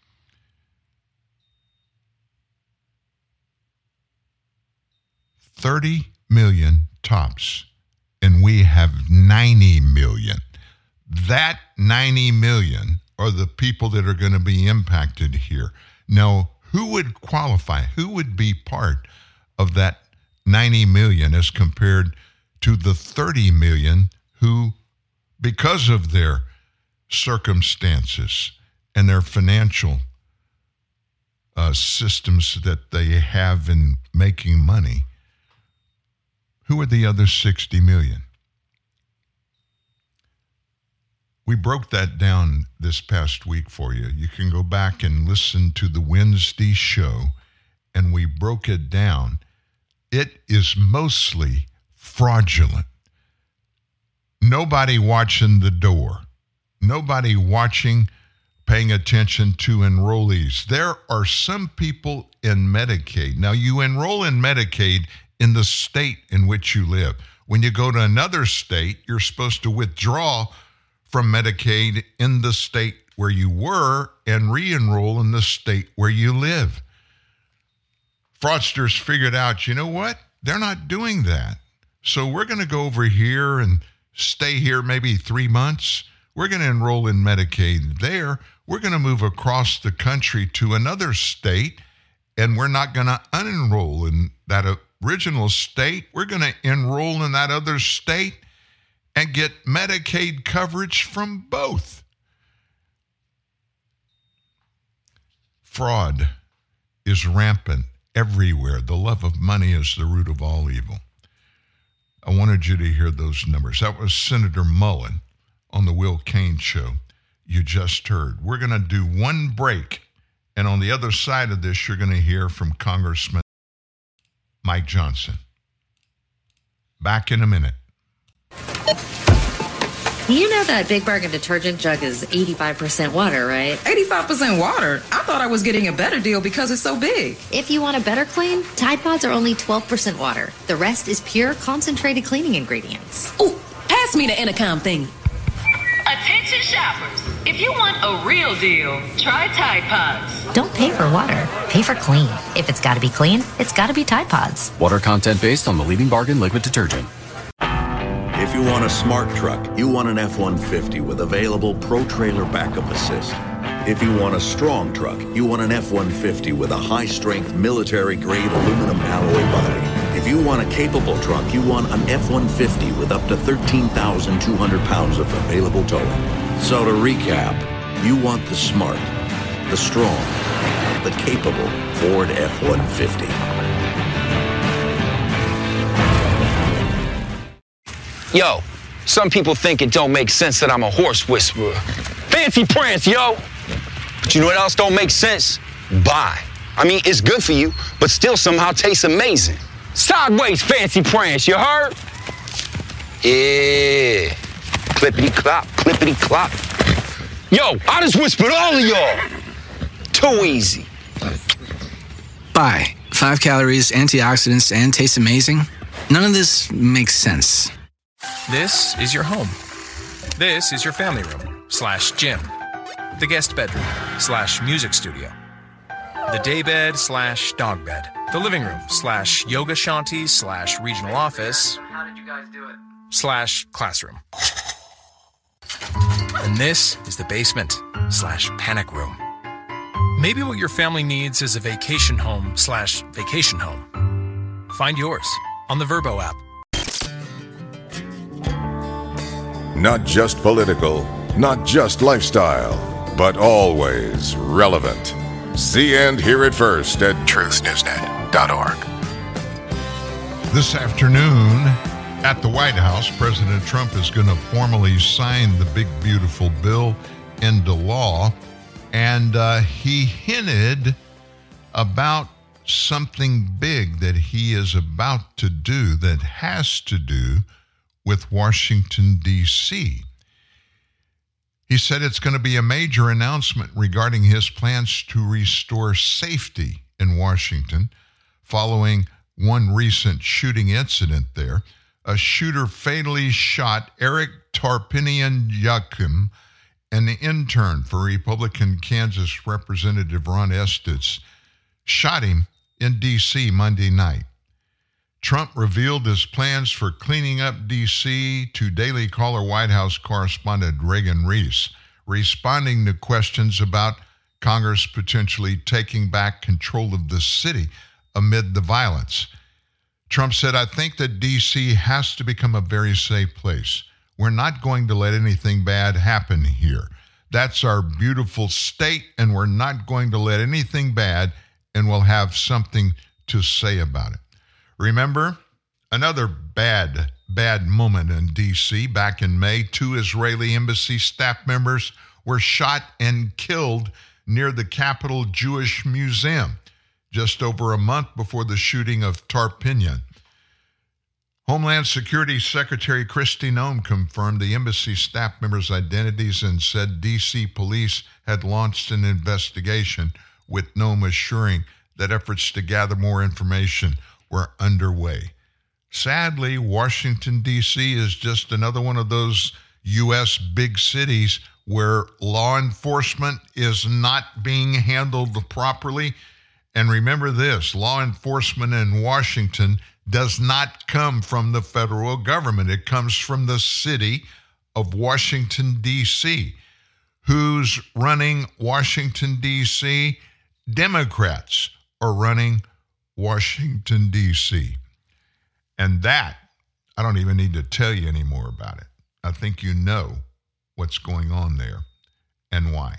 thirty million tops, and we have ninety million. That ninety million are the people that are going to be impacted here. Now, who would qualify? Who would be part of that ninety million as compared to the thirty million who, because of their circumstances and their financial uh, systems that they have in making money, who are the other sixty million? We broke that down this past week for you. You can go back and listen to the Wednesday show, and we broke it down. It is mostly fraudulent. Nobody watching the door. Nobody watching, paying attention to enrollees. There are some people in Medicaid. Now, you enroll in Medicaid in the state in which you live. When you go to another state, you're supposed to withdraw from Medicaid in the state where you were and re-enroll in the state where you live. Fraudsters figured out, you know what? They're not doing that. So we're going to go over here and stay here maybe three months. We're going to enroll in Medicaid there. We're going to move across the country to another state, and we're not going to unenroll in that original state. We're going to enroll in that other state and get Medicaid coverage from both. Fraud is rampant everywhere. The love of money is the root of all evil. I wanted you to hear those numbers. That was Senator Mullen on the Will Cain Show. You just heard. We're going to do one break, and on the other side of this, you're going to hear from Congressman Mike Johnson. Back in a minute. You know that Big Bargain detergent jug is eighty-five percent water, right? eighty-five percent water? I thought I was getting a better deal because it's so big. If you want a better clean, Tide Pods are only twelve percent water. The rest is pure, concentrated cleaning ingredients. Ooh, pass me the intercom thing. shoppers, if you want a real deal, try Tide Pods. Don't pay for water. Pay for clean. If it's got to be clean, it's got to be Tide Pods. Water content based on the leading bargain liquid detergent. If you want a smart truck, you want an F one fifty with available Pro Trailer Backup Assist. If you want a strong truck, you want an F one fifty with a high-strength military-grade aluminum alloy body. If you want a capable truck, you want an F one fifty with up to thirteen thousand two hundred pounds of available towing. So to recap, you want the smart, the strong, the capable Ford F one fifty. Yo, some people think it don't make sense that I'm a horse whisperer. Fancy prance, yo! But you know what else don't make sense? Bye. I mean, it's good for you, but still somehow tastes amazing. Sideways fancy prance, you heard? Yeah. Clippity-clop, clippity-clop. Yo, I just whispered all of y'all. Too easy. Bye. Five calories, antioxidants, and tastes amazing? None of this makes sense. This is your home. This is your family room slash gym. The guest bedroom slash music studio. The daybed slash dog bed. The living room slash yoga shanty slash regional office. How did you guys do it? Slash classroom. And this is the basement slash panic room. Maybe what your family needs is a vacation home slash vacation home. Find yours on the Verbo app. Not just political, not just lifestyle, but always relevant. See and hear it first at truth news net dot org. This afternoon at the White House, President Trump is going to formally sign the big, beautiful bill into law. And uh, he hinted about something big that he is about to do that has to do with Washington, D C He said it's going to be a major announcement regarding his plans to restore safety in Washington following one recent shooting incident there. A shooter fatally shot Eric Tarpinian-Yakim, an intern for Republican Kansas Representative Ron Estes, shot him in D C Monday night. Trump revealed his plans for cleaning up D C to Daily Caller White House correspondent Reagan Reese, responding to questions about Congress potentially taking back control of the city amid the violence. Trump said, "I think that D C has to become a very safe place. We're not going to let anything bad happen here. That's our beautiful state, and we're not going to let anything bad, and we'll have something to say about it." Remember, another bad, bad moment in D C back in May. Two Israeli embassy staff members were shot and killed near the Capitol Jewish Museum, just over a month before the shooting of Tarpinian. Homeland Security Secretary Kristi Noem confirmed the embassy staff members' identities and said D C police had launched an investigation, with Noem assuring that efforts to gather more information were underway. Sadly, Washington, D C is just another one of those U S big cities where law enforcement is not being handled properly. And remember this, law enforcement in Washington does not come from the federal government. It comes from the city of Washington, D C Who's running Washington, D C? Democrats are running Washington, D C And that, I don't even need to tell you any more about it. I think you know what's going on there and why.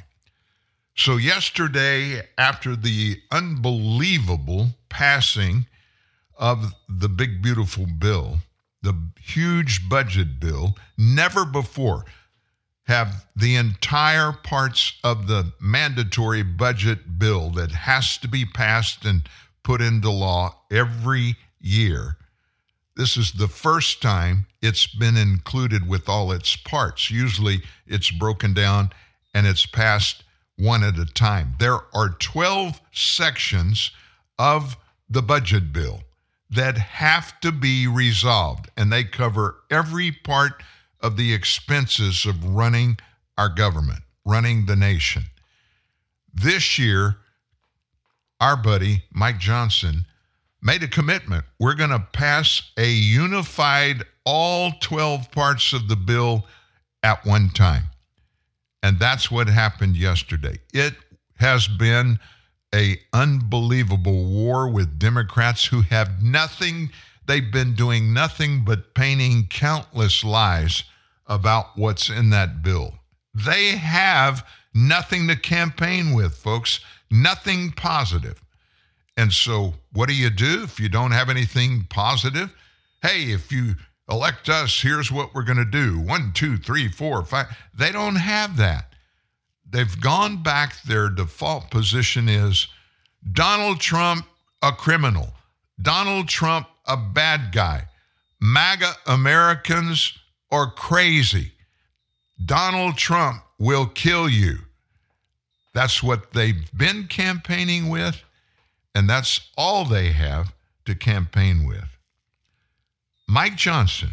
So yesterday, after the unbelievable passing of the big, beautiful bill, the huge budget bill, never before have the entire parts of the mandatory budget bill that has to be passed and put into law every year. This is the first time it's been included with all its parts. Usually it's broken down and it's passed one at a time. There are twelve sections of the budget bill that have to be resolved, and they cover every part of the expenses of running our government, running the nation. This year, our buddy, Mike Johnson, made a commitment. We're going to pass a unified, all twelve parts of the bill at one time. And that's what happened yesterday. It has been an unbelievable war with Democrats who have nothing. They've been doing nothing but painting countless lies about what's in that bill. They have nothing to campaign with, folks. Nothing positive. And so what do you do if you don't have anything positive? Hey, if you elect us, here's what we're going to do. One, two, three, four, five. They don't have that. They've gone back. Their default position is Donald Trump, a criminal. Donald Trump, a bad guy. MAGA Americans are crazy. Donald Trump will kill you. That's what they've been campaigning with, and that's all they have to campaign with. Mike Johnson,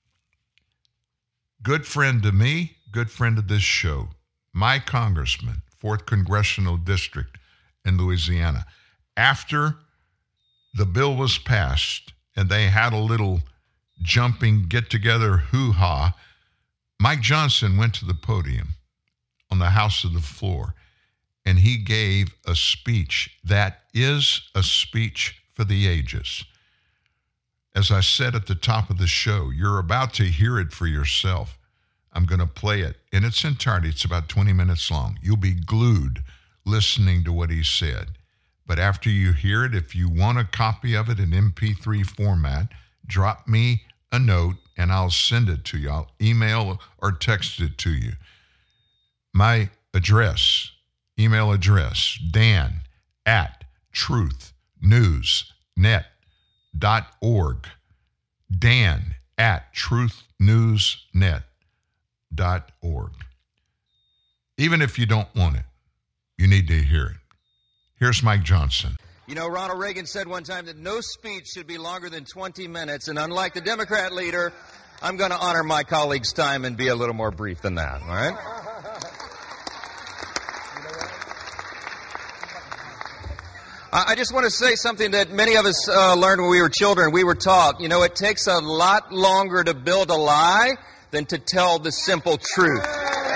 good friend to me, good friend of this show, my congressman, fourth Congressional District in Louisiana. After the bill was passed and they had a little jumping get-together hoo-ha, Mike Johnson went to the podium on the House of the Floor, and he gave a speech that is a speech for the ages. As I said at the top of the show, you're about to hear it for yourself. I'm going to play it in its entirety. It's about twenty minutes long. You'll be glued listening to what he said. But after you hear it, if you want a copy of it in M P three format, drop me a note and I'll send it to you. I'll email or text it to you. My address, email address, Dan at truth news net dot org. Dan at truth news net dot org. Even if you don't want it, you need to hear it. Here's Mike Johnson. You know, Ronald Reagan said one time that no speech should be longer than twenty minutes, and unlike the Democrat leader, I'm going to honor my colleague's time and be a little more brief than that, all right? I just want to say something that many of us uh, learned when we were children. We were taught, you know, it takes a lot longer to build a lie than to tell the simple truth.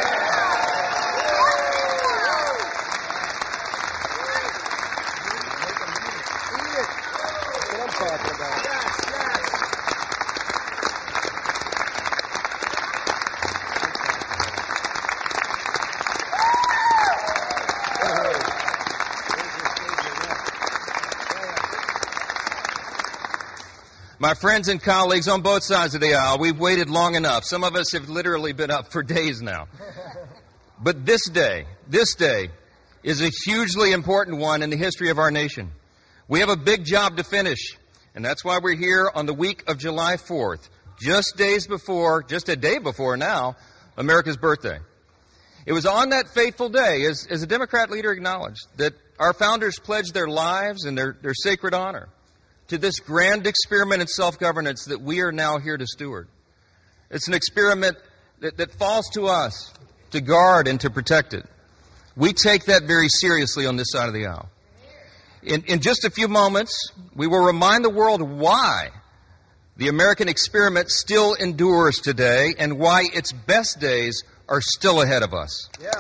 My friends and colleagues on both sides of the aisle, we've waited long enough. Some of us have literally been up for days now. But this day, this day is a hugely important one in the history of our nation. We have a big job to finish, and that's why we're here on the week of July fourth, just days before, just a day before now, America's birthday. It was on that fateful day, as, as the Democrat leader acknowledged, that our founders pledged their lives and their, their sacred honor to this grand experiment in self-governance that we are now here to steward. It's an experiment that, that falls to us to guard and to protect it. We take that very seriously on this side of the aisle. In, in just a few moments, we will remind the world why the American experiment still endures today and why its best days are still ahead of us. Yeah.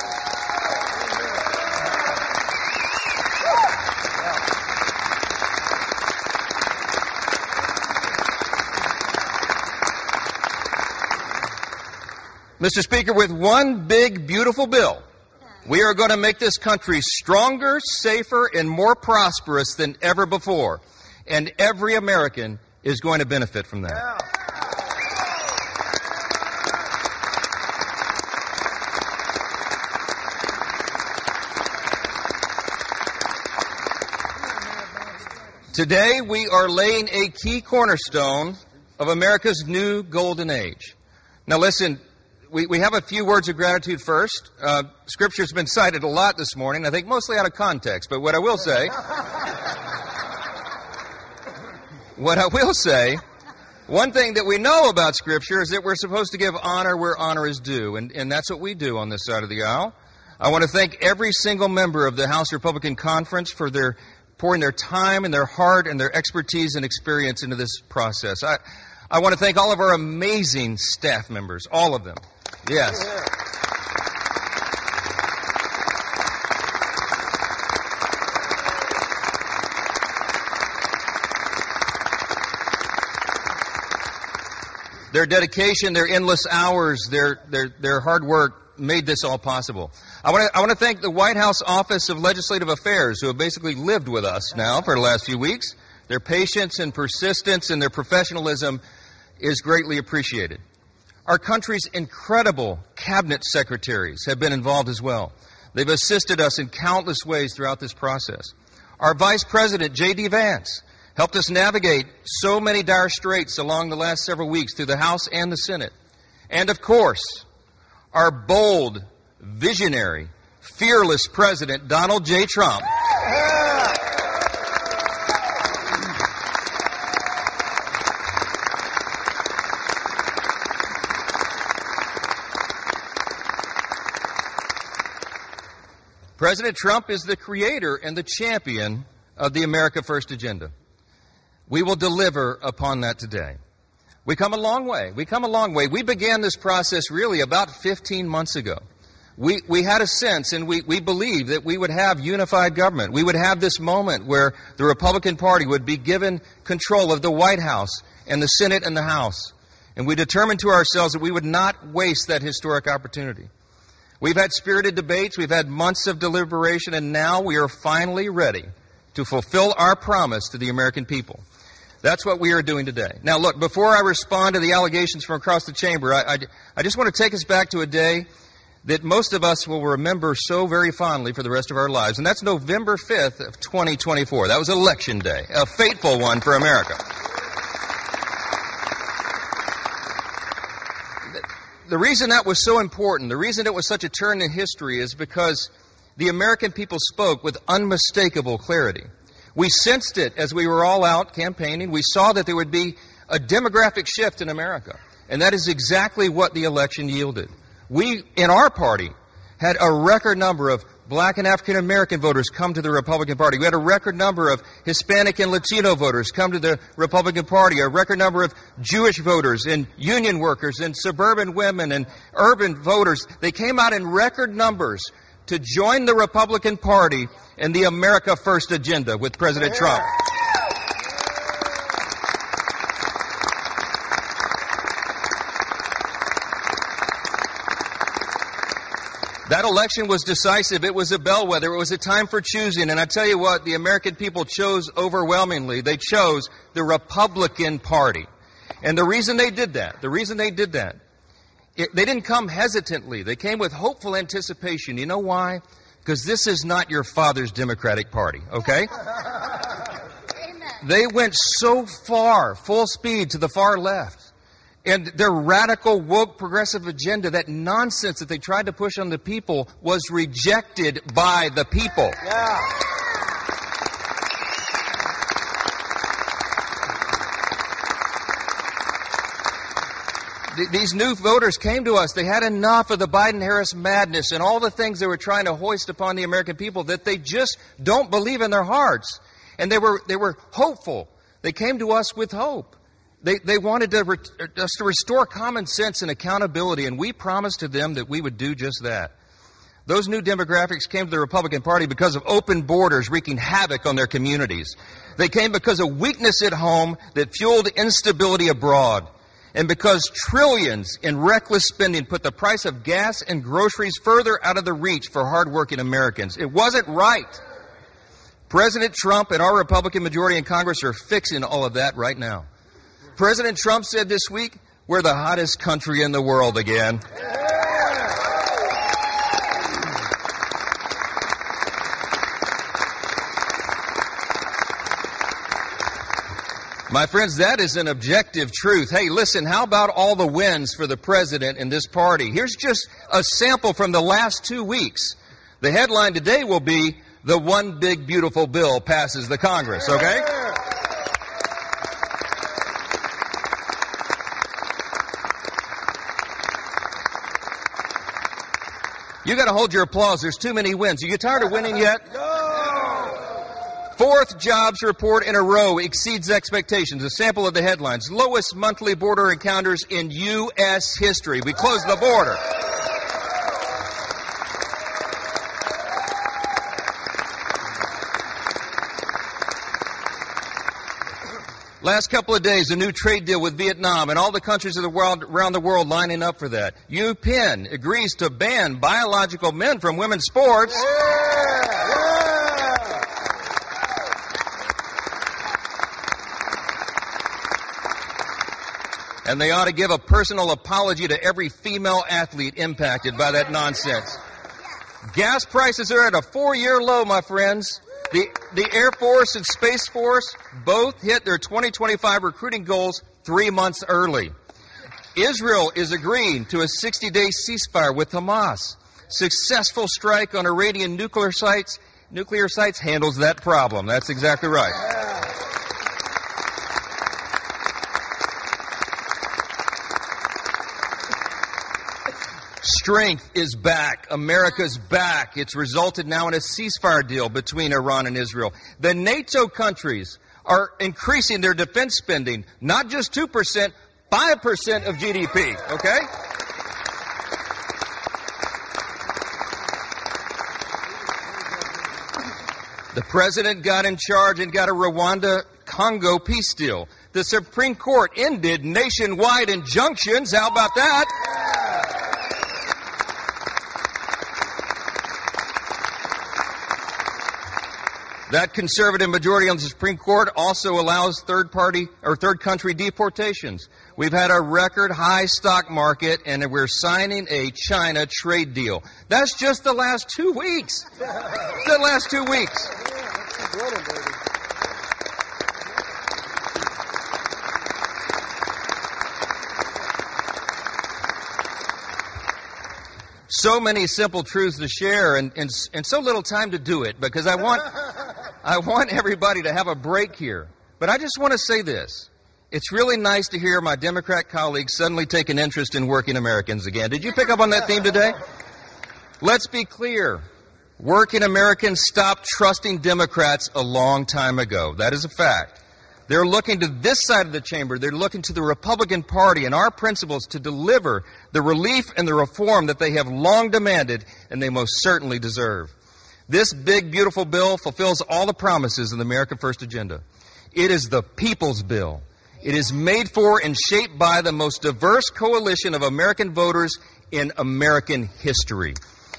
Mister Speaker, with one big, beautiful bill, we are going to make this country stronger, safer, and more prosperous than ever before. And every American is going to benefit from that. Yeah. Today, we are laying a key cornerstone of America's new golden age. Now listen, We, we have a few words of gratitude first. Uh, Scripture's been cited a lot this morning, I think mostly out of context. But what I will say, what I will say One thing that we know about Scripture is that we're supposed to give honor where honor is due, and, and that's what we do on this side of the aisle. I want to thank every single member of the House Republican Conference for their pouring their time and their heart and their expertise and experience into this process. I, I want to thank all of our amazing staff members, all of them. Yes. Their dedication, their endless hours, their, their, their hard work made this all possible. I want to I want to thank the White House Office of Legislative Affairs, who have basically lived with us now for the last few weeks. Their patience and persistence and their professionalism is greatly appreciated. Our country's incredible cabinet secretaries have been involved as well. They've assisted us in countless ways throughout this process. Our Vice President, J D Vance, helped us navigate so many dire straits along the last several weeks through the House and the Senate. And of course, our bold, visionary, fearless President, Donald J. Trump. President Trump is the creator and the champion of the America First agenda. We will deliver upon that today. We come a long way. We come a long way. We began this process really about fifteen months ago. We, we had a sense, and we, we believed that we would have unified government. We would have this moment where the Republican Party would be given control of the White House and the Senate and the House. And we determined to ourselves that we would not waste that historic opportunity. We've had spirited debates. We've had months of deliberation, and now we are finally ready to fulfill our promise to the American people. That's what we are doing today. Now, look, before I respond to the allegations from across the chamber, I, I, I just want to take us back to a day that most of us will remember so very fondly for the rest of our lives, and that's November fifth of twenty twenty-four. That was Election Day, a fateful one for America. The reason that was so important, the reason it was such a turn in history is because the American people spoke with unmistakable clarity. We sensed it as we were all out campaigning. We saw that there would be a demographic shift in America, and that is exactly what the election yielded. We, in our party, had a record number of black and African American voters come to the Republican Party. We had a record number of Hispanic and Latino voters come to the Republican Party, a record number of Jewish voters and union workers and suburban women and urban voters. They came out in record numbers to join the Republican Party and the America First agenda with President Trump. That election was decisive. It was a bellwether. It was a time for choosing. And I tell you what, the American people chose overwhelmingly. They chose the Republican Party. And the reason they did that, the reason they did that, it, they didn't come hesitantly. They came with hopeful anticipation. You know why? Because this is not your father's Democratic Party, okay? They went so far, full speed to the far left. And their radical, woke, progressive agenda, that nonsense that they tried to push on the people, was rejected by the people. Yeah. These new voters came to us. They had enough of the Biden-Harris madness and all the things they were trying to hoist upon the American people that they just don't believe in their hearts. And they were they were hopeful. They came to us with hope. They they wanted to re- us to restore common sense and accountability, and we promised to them that we would do just that. Those new demographics came to the Republican Party because of open borders wreaking havoc on their communities. They came because of weakness at home that fueled instability abroad. And because trillions in reckless spending put the price of gas and groceries further out of the reach for hardworking Americans. It wasn't right. President Trump and our Republican majority in Congress are fixing all of that right now. President Trump said this week, we're the hottest country in the world again. My friends, that is an objective truth. Hey, listen, how about all the wins for the president and this party? Here's just a sample from the last two weeks. The headline today will be, the one big beautiful bill passes the Congress, okay? You got to hold your applause. There's too many wins. Are you tired of winning yet? Fourth jobs report in a row exceeds expectations. A sample of the headlines. Lowest monthly border encounters in U S history. We closed the border. Last couple of days, a new trade deal with Vietnam and all the countries of the world, around the world lining up for that. U Penn agrees to ban biological men from women's sports. Yeah, yeah. And they ought to give a personal apology to every female athlete impacted by that nonsense. Gas prices are at a four-year low, my friends. The, the Air Force and Space Force both hit their twenty twenty-five recruiting goals three months early. Israel is agreeing to a sixty-day ceasefire with Hamas. Successful strike on Iranian nuclear sites, nuclear sites handles that problem. That's exactly right. Strength is back. America's back. It's resulted now in a ceasefire deal between Iran and Israel. The NATO countries are increasing their defense spending, not just two percent, five percent of G D P, okay? The president got in charge and got a Rwanda-Congo peace deal. The Supreme Court ended nationwide injunctions. How about that? That conservative majority on the Supreme Court also allows third-party or third-country deportations. We've had a record-high stock market, and we're signing a China trade deal. That's just the last two weeks. The last two weeks. So many simple truths to share, and, and, and so little time to do it, because I want... I want everybody to have a break here. But I just want to say this. It's really nice to hear my Democrat colleagues suddenly take an interest in working Americans again. Did you pick up on that theme today? Let's be clear. Working Americans stopped trusting Democrats a long time ago. That is a fact. They're looking to this side of the chamber. They're looking to the Republican Party and our principles to deliver the relief and the reform that they have long demanded and they most certainly deserve. This big, beautiful bill fulfills all the promises of the America First agenda. It is the people's bill. It is made for and shaped by the most diverse coalition of American voters in American history.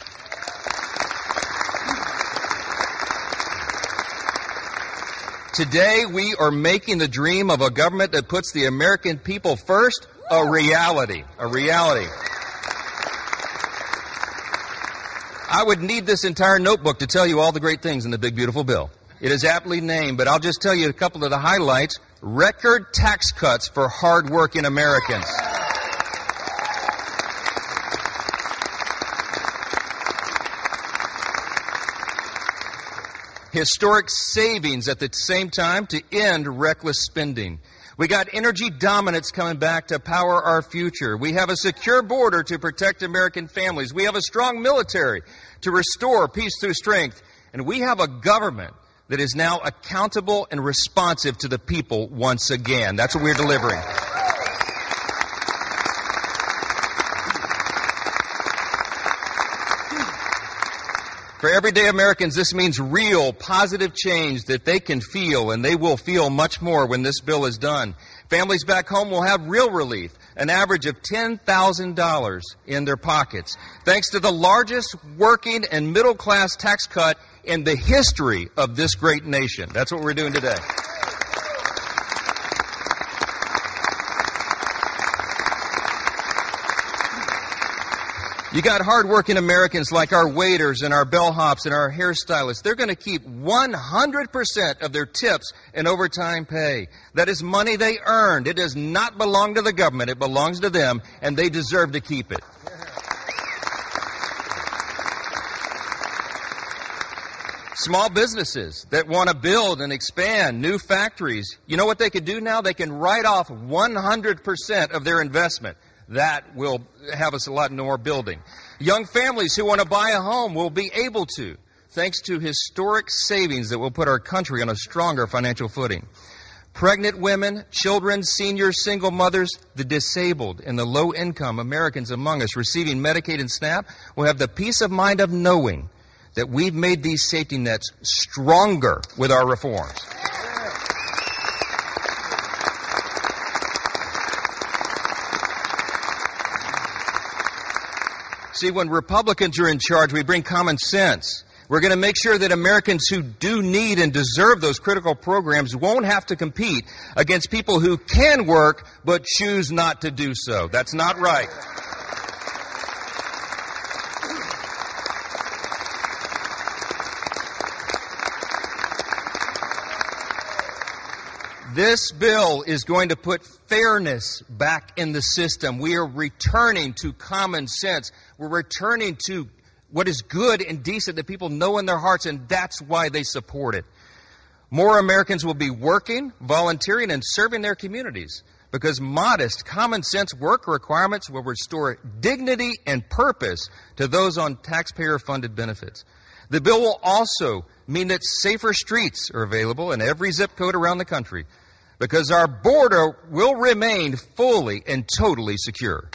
Today, we are making the dream of a government that puts the American people first a reality. A reality. I would need this entire notebook to tell you all the great things in the big, beautiful bill. It is aptly named, but I'll just tell you a couple of the highlights. Record tax cuts for hard-working Americans. Historic savings at the same time to end reckless spending. We got energy dominance coming back to power our future. We have a secure border to protect American families. We have a strong military to restore peace through strength. And we have a government that is now accountable and responsive to the people once again. That's what we're delivering. For everyday Americans, this means real, positive change that they can feel, and they will feel much more when this bill is done. Families back home will have real relief, an average of ten thousand dollars in their pockets, thanks to the largest working and middle-class tax cut in the history of this great nation. That's what we're doing today. You got hardworking Americans like our waiters and our bellhops and our hairstylists. They're going to keep one hundred percent of their tips and overtime pay. That is money they earned. It does not belong to the government. It belongs to them, and they deserve to keep it. Small businesses that want to build and expand new factories, you know what they can do now? They can write off one hundred percent of their investment. That will have us a lot more building. Young families who want to buy a home will be able to, thanks to historic savings that will put our country on a stronger financial footing. Pregnant women, children, seniors, single mothers, the disabled, and the low-income Americans among us receiving Medicaid and SNAP will have the peace of mind of knowing that we've made these safety nets stronger with our reforms. See, when Republicans are in charge, we bring common sense. We're going to make sure that Americans who do need and deserve those critical programs won't have to compete against people who can work but choose not to do so. That's not right. This bill is going to put fairness back in the system. We are returning to common sense. We're returning to what is good and decent that people know in their hearts, and that's why they support it. More Americans will be working, volunteering, and serving their communities because modest, common sense work requirements will restore dignity and purpose to those on taxpayer-funded benefits. The bill will also mean that safer streets are available in every zip code around the country because our border will remain fully and totally secure.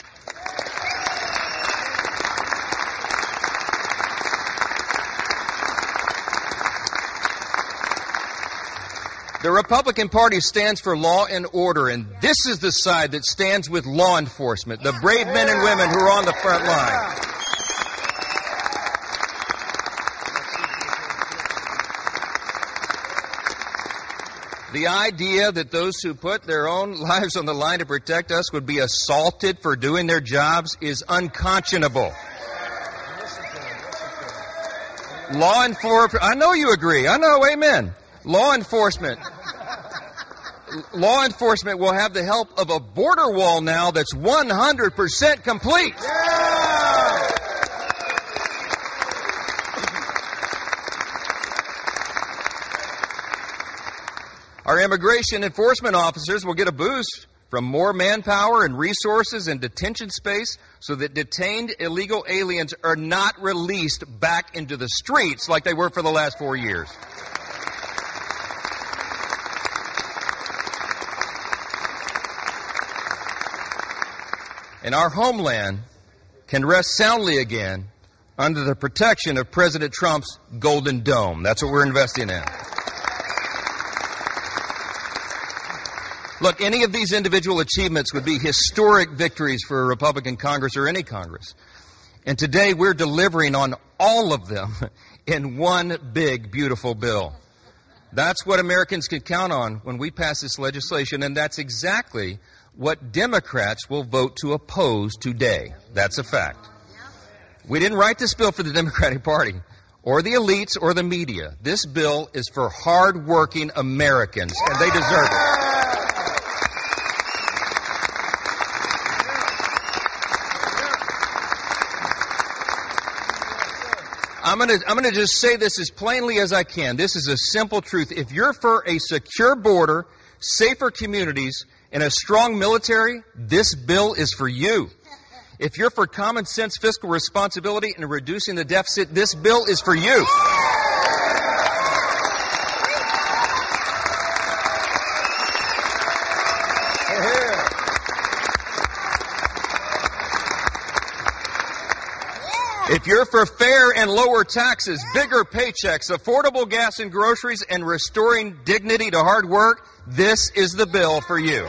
The Republican Party stands for law and order, and this is the side that stands with law enforcement, the brave men and women who are on the front line. The idea that those who put their own lives on the line to protect us would be assaulted for doing their jobs is unconscionable. Law enforcement, I know you agree. I know, amen. Law enforcement. Law enforcement will have the help of a border wall now that's one hundred percent complete. Yeah! Our immigration enforcement officers will get a boost from more manpower and resources and detention space so that detained illegal aliens are not released back into the streets like they were for the last four years. And our homeland can rest soundly again under the protection of President Trump's Golden Dome. That's what we're investing in. Look, any of these individual achievements would be historic victories for a Republican Congress or any Congress. And today we're delivering on all of them in one big, beautiful bill. That's what Americans can count on when we pass this legislation, and that's exactly what Democrats will vote to oppose today. That's a fact. We didn't write this bill for the Democratic Party or the elites or the media. This bill is for hard-working Americans, and they deserve it. I'm going to I'm going to just say this as plainly as I can. This is a simple truth. If you're for a secure border, safer communities, and a strong military, this bill is for you. If you're for common sense fiscal responsibility and reducing the deficit, this bill is for you. If you're for fair and lower taxes, bigger paychecks, affordable gas and groceries, and restoring dignity to hard work, this is the bill for you.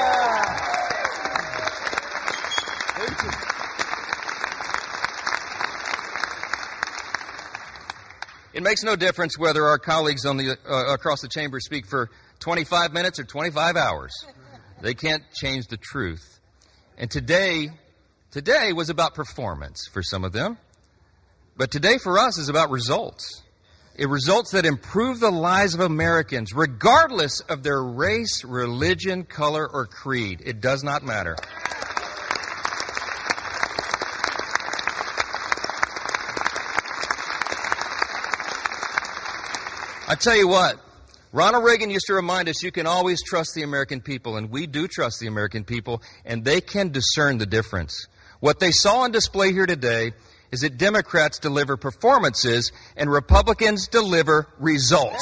It makes no difference whether our colleagues on the, uh, across the chamber speak for twenty-five minutes or twenty-five hours. They can't change the truth. And today, today was about performance for some of them. But today for us is about results. It results that improve the lives of Americans, regardless of their race, religion, color, or creed. It does not matter. I tell you what, Ronald Reagan used to remind us you can always trust the American people, and we do trust the American people, and they can discern the difference. What they saw on display here today is that Democrats deliver performances and Republicans deliver results.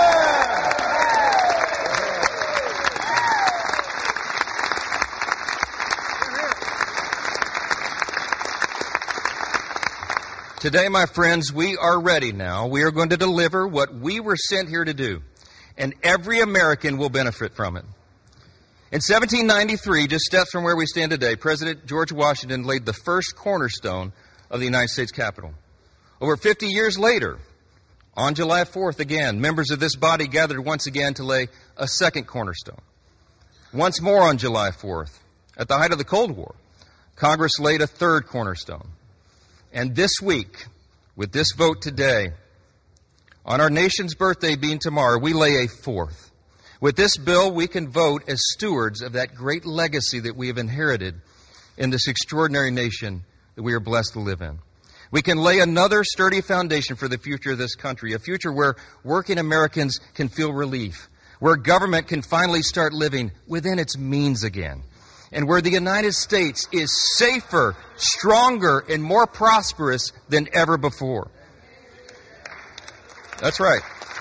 Today, my friends, we are ready now. We are going to deliver what we were sent here to do, and every American will benefit from it. In seventeen ninety-three, just steps from where we stand today, President George Washington laid the first cornerstone of the United States Capitol. Over fifty years later, on July fourth again, members of this body gathered once again to lay a second cornerstone. Once more on July fourth, at the height of the Cold War, Congress laid a third cornerstone. And this week, with this vote today, on our nation's birthday being tomorrow, we lay a fourth. With this bill, we can vote as stewards of that great legacy that we have inherited in this extraordinary nation that we are blessed to live in. We can lay another sturdy foundation for the future of this country, a future where working Americans can feel relief, where government can finally start living within its means again, and where the United States is safer, stronger, and more prosperous than ever before. That's right.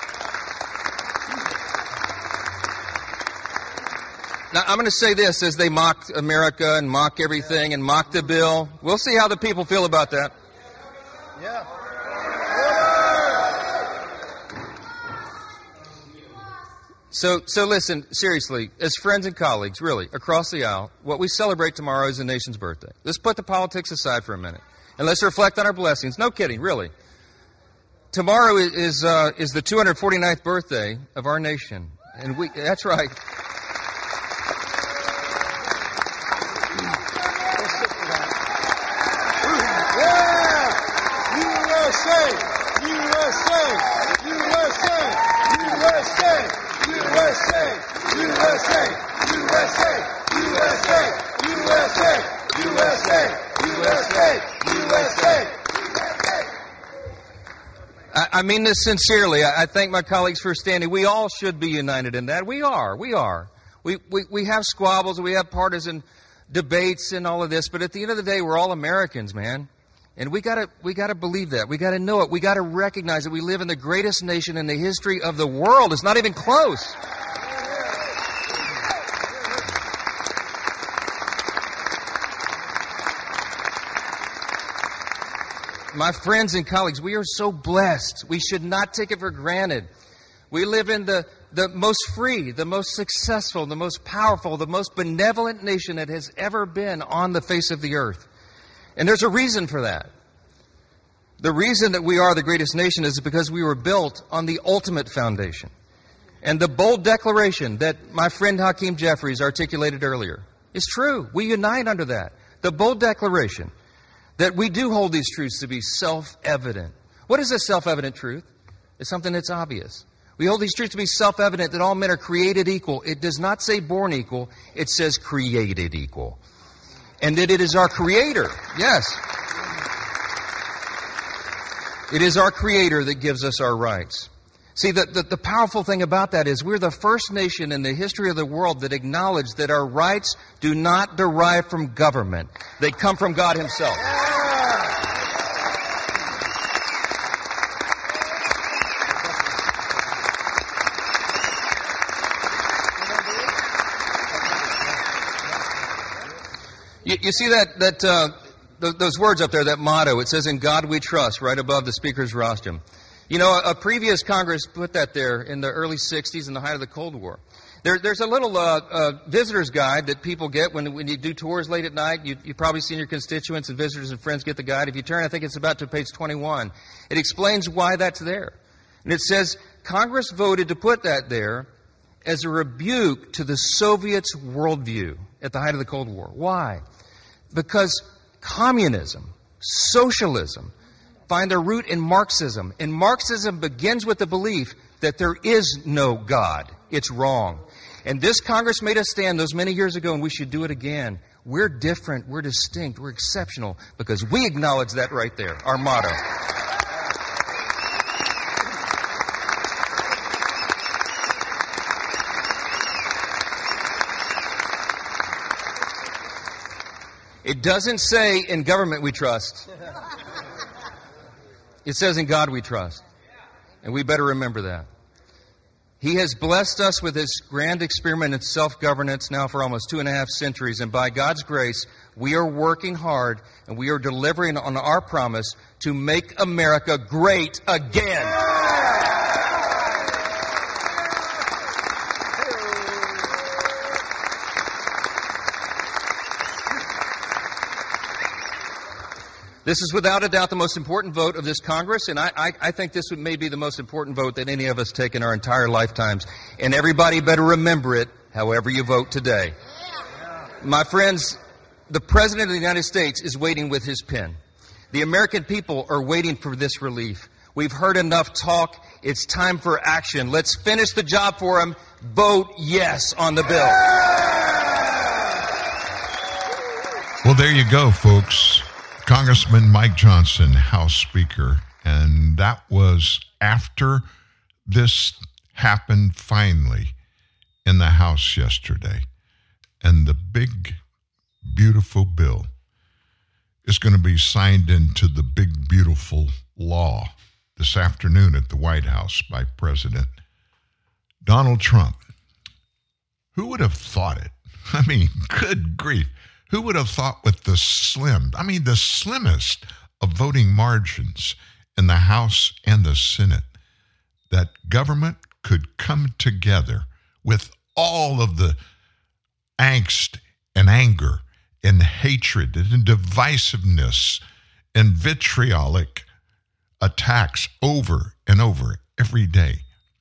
Now, I'm going to say this as they mock America and mock everything and mock the bill. We'll see how the people feel about that. Yeah. So, so listen, seriously, as friends and colleagues, really, across the aisle, what we celebrate tomorrow is the nation's birthday. Let's put the politics aside for a minute, and let's reflect on our blessings. No kidding, really. Tomorrow is is, uh, is the two hundred forty-ninth birthday of our nation, and we, that's right. I mean this sincerely. I thank my colleagues for standing. We all should be united in that. We are. We are. We, we, we have squabbles. We have partisan debates and all of this. But at the end of the day, we're all Americans, man. And we gotta, we gotta believe that. We gotta know it. We gotta recognize that we live in the greatest nation in the history of the world. It's not even close. My friends and colleagues, we are so blessed. We should not take it for granted. We live in the, the most free, the most successful, the most powerful, the most benevolent nation that has ever been on the face of the earth. And there's a reason for that. The reason that we are the greatest nation is because we were built on the ultimate foundation. And the bold declaration that my friend Hakeem Jeffries articulated earlier is true. We unite under that. The bold declaration that we do hold these truths to be self-evident. What is a self-evident truth? It's something that's obvious. We hold these truths to be self-evident that all men are created equal. It does not say born equal. It says created equal. And that it is our Creator, yes. It is our Creator that gives us our rights. See, the, the, the powerful thing about that is we're the first nation in the history of the world that acknowledged that our rights do not derive from government. They come from God Himself. You, you see that, that uh, th- those words up there, that motto, it says, "In God we trust," right above the Speaker's rostrum. You know, a, a previous Congress put that there in the early sixties in the height of the Cold War. There, there's a little uh, uh, visitor's guide that people get when, when you do tours late at night. You, you've probably seen your constituents and visitors and friends get the guide. If you turn, I think it's about to page twenty-one. It explains why that's there. And it says, Congress voted to put that there as a rebuke to the Soviets' worldview at the height of the Cold War. Why? Because communism, socialism, find their root in Marxism. And Marxism begins with the belief that there is no God. It's wrong. And this Congress made us stand those many years ago, and we should do it again. We're different. We're distinct. We're exceptional because we acknowledge that right there, our motto. It doesn't say in government we trust. It says in God we trust. And we better remember that. He has blessed us with His grand experiment in self-governance now for almost two and a half centuries. And by God's grace, we are working hard and we are delivering on our promise to make America great again. This is without a doubt the most important vote of this Congress, and I, I, I think this would may be the most important vote that any of us take in our entire lifetimes. And everybody better remember it, however you vote today. My friends, the President of the United States is waiting with his pen. The American people are waiting for this relief. We've heard enough talk. It's time for action. Let's finish the job for him. Vote yes on the bill. Well, there you go, folks. Congressman Mike Johnson, House Speaker, and that was after this happened finally in the House yesterday. And the big, beautiful bill is going to be signed into the big, beautiful law this afternoon at the White House by President Donald Trump. Who would have thought it? I mean, good grief. Who would have thought with the slim, I mean, the slimmest of voting margins in the House and the Senate, that government could come together with all of the angst and anger and hatred and divisiveness and vitriolic attacks over and over every day.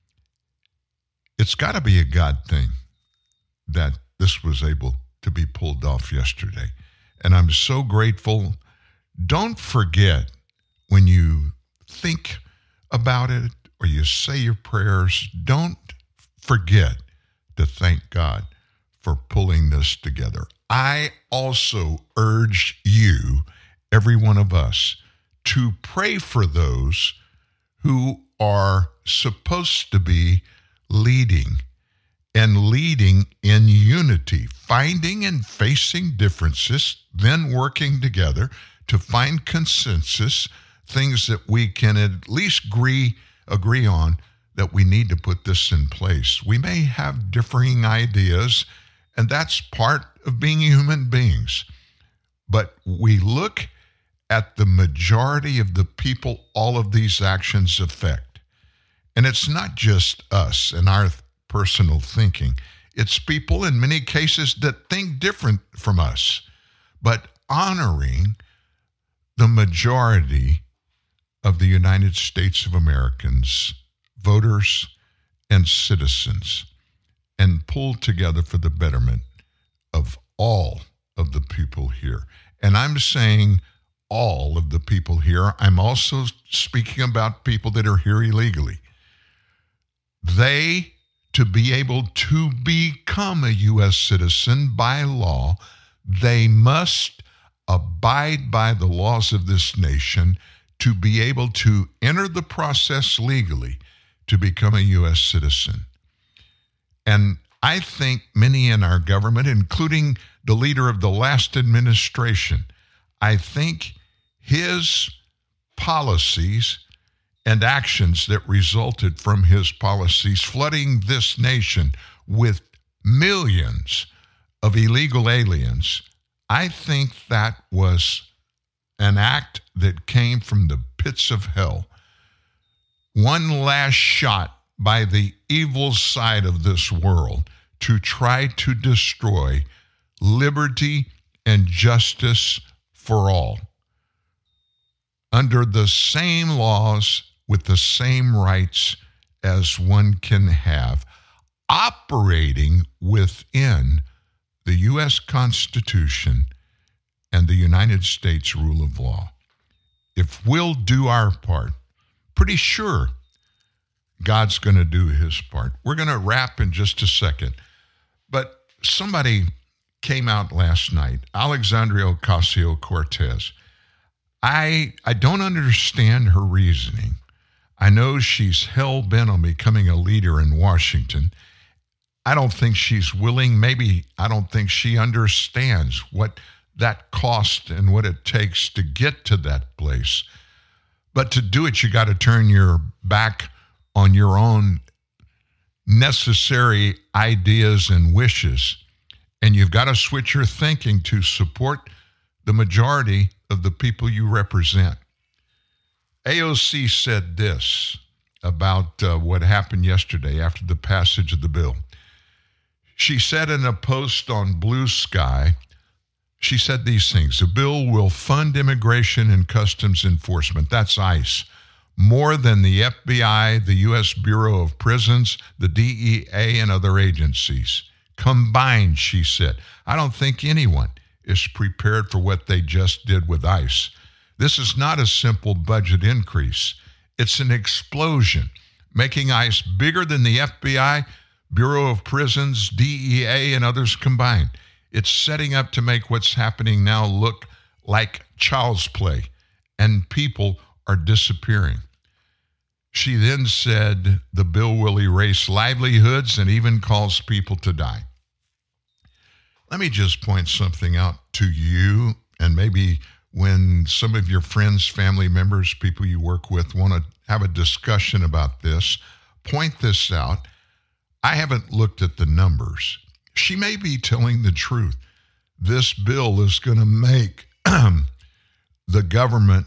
It's got to be a God thing that this was able to be pulled off yesterday. And I'm so grateful. Don't forget, when you think about it or you say your prayers, don't forget to thank God for pulling this together. I also urge you, every one of us, to pray for those who are supposed to be leading and leading in unity, finding and facing differences, then working together to find consensus, things that we can at least agree, agree on, that we need to put this in place. We may have differing ideas, and that's part of being human beings. But we look at the majority of the people all of these actions affect. And it's not just us and our personal thinking. It's people in many cases that think different from us, but honoring the majority of the United States of Americans, voters and citizens, and pull together for the betterment of all of the people here. And I'm saying all of the people here. I'm also speaking about people that are here illegally. They, to be able to become a U S citizen by law, they must abide by the laws of this nation to be able to enter the process legally to become a U S citizen. And I think many in our government, including the leader of the last administration, I think his policies and actions that resulted from his policies flooding this nation with millions of illegal aliens, I think that was an act that came from the pits of hell. One last shot by the evil side of this world to try to destroy liberty and justice for all, under the same laws, with the same rights as one can have, operating within the U S Constitution and the United States rule of law. If we'll do our part, pretty sure God's going to do his part. We're going to wrap in just a second. But somebody came out last night, Alexandria Ocasio-Cortez. I I don't understand her reasoning. I know she's hell-bent on becoming a leader in Washington. I don't think she's willing, maybe I don't think she understands what that cost and what it takes to get to that place. But to do it, you got to turn your back on your own necessary ideas and wishes. And you've got to switch your thinking to support the majority of the people you represent. A O C said this about uh, what happened yesterday after the passage of the bill. She said in a post on Blue Sky, she said these things: the bill will fund immigration and customs enforcement, that's ICE, more than the F B I, the U S Bureau of Prisons, the D E A, and other agencies. Combined, she said. I don't think anyone is prepared for what they just did with ICE. This is not a simple budget increase. It's an explosion, making ICE bigger than the F B I, Bureau of Prisons, D E A, and others combined. It's setting up to make what's happening now look like child's play, and people are disappearing. She then said the bill will erase livelihoods and even cause people to die. Let me just point something out to you, and maybe when some of your friends, family members, people you work with want to have a discussion about this, point this out. I haven't looked at the numbers. She may be telling the truth. This bill is going to make the government,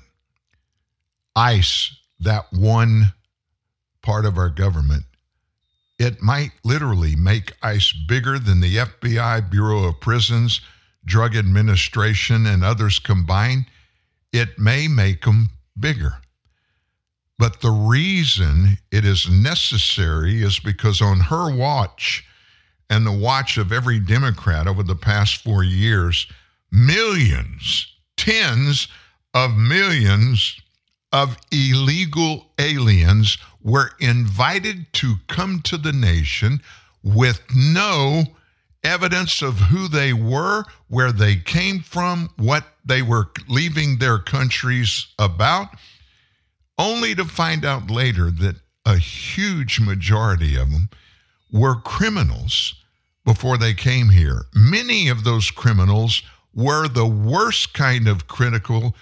ICE, that one part of our government, it might literally make ICE bigger than the F B I, Bureau of Prisons, Drug Administration, and others combined. It may make them bigger. But the reason it is necessary is because on her watch and the watch of every Democrat over the past four years, millions, tens of millions of illegal aliens were invited to come to the nation with no evidence of who they were, where they came from, what they were leaving their countries about, only to find out later that a huge majority of them were criminals before they came here. Many of those criminals were the worst kind of critical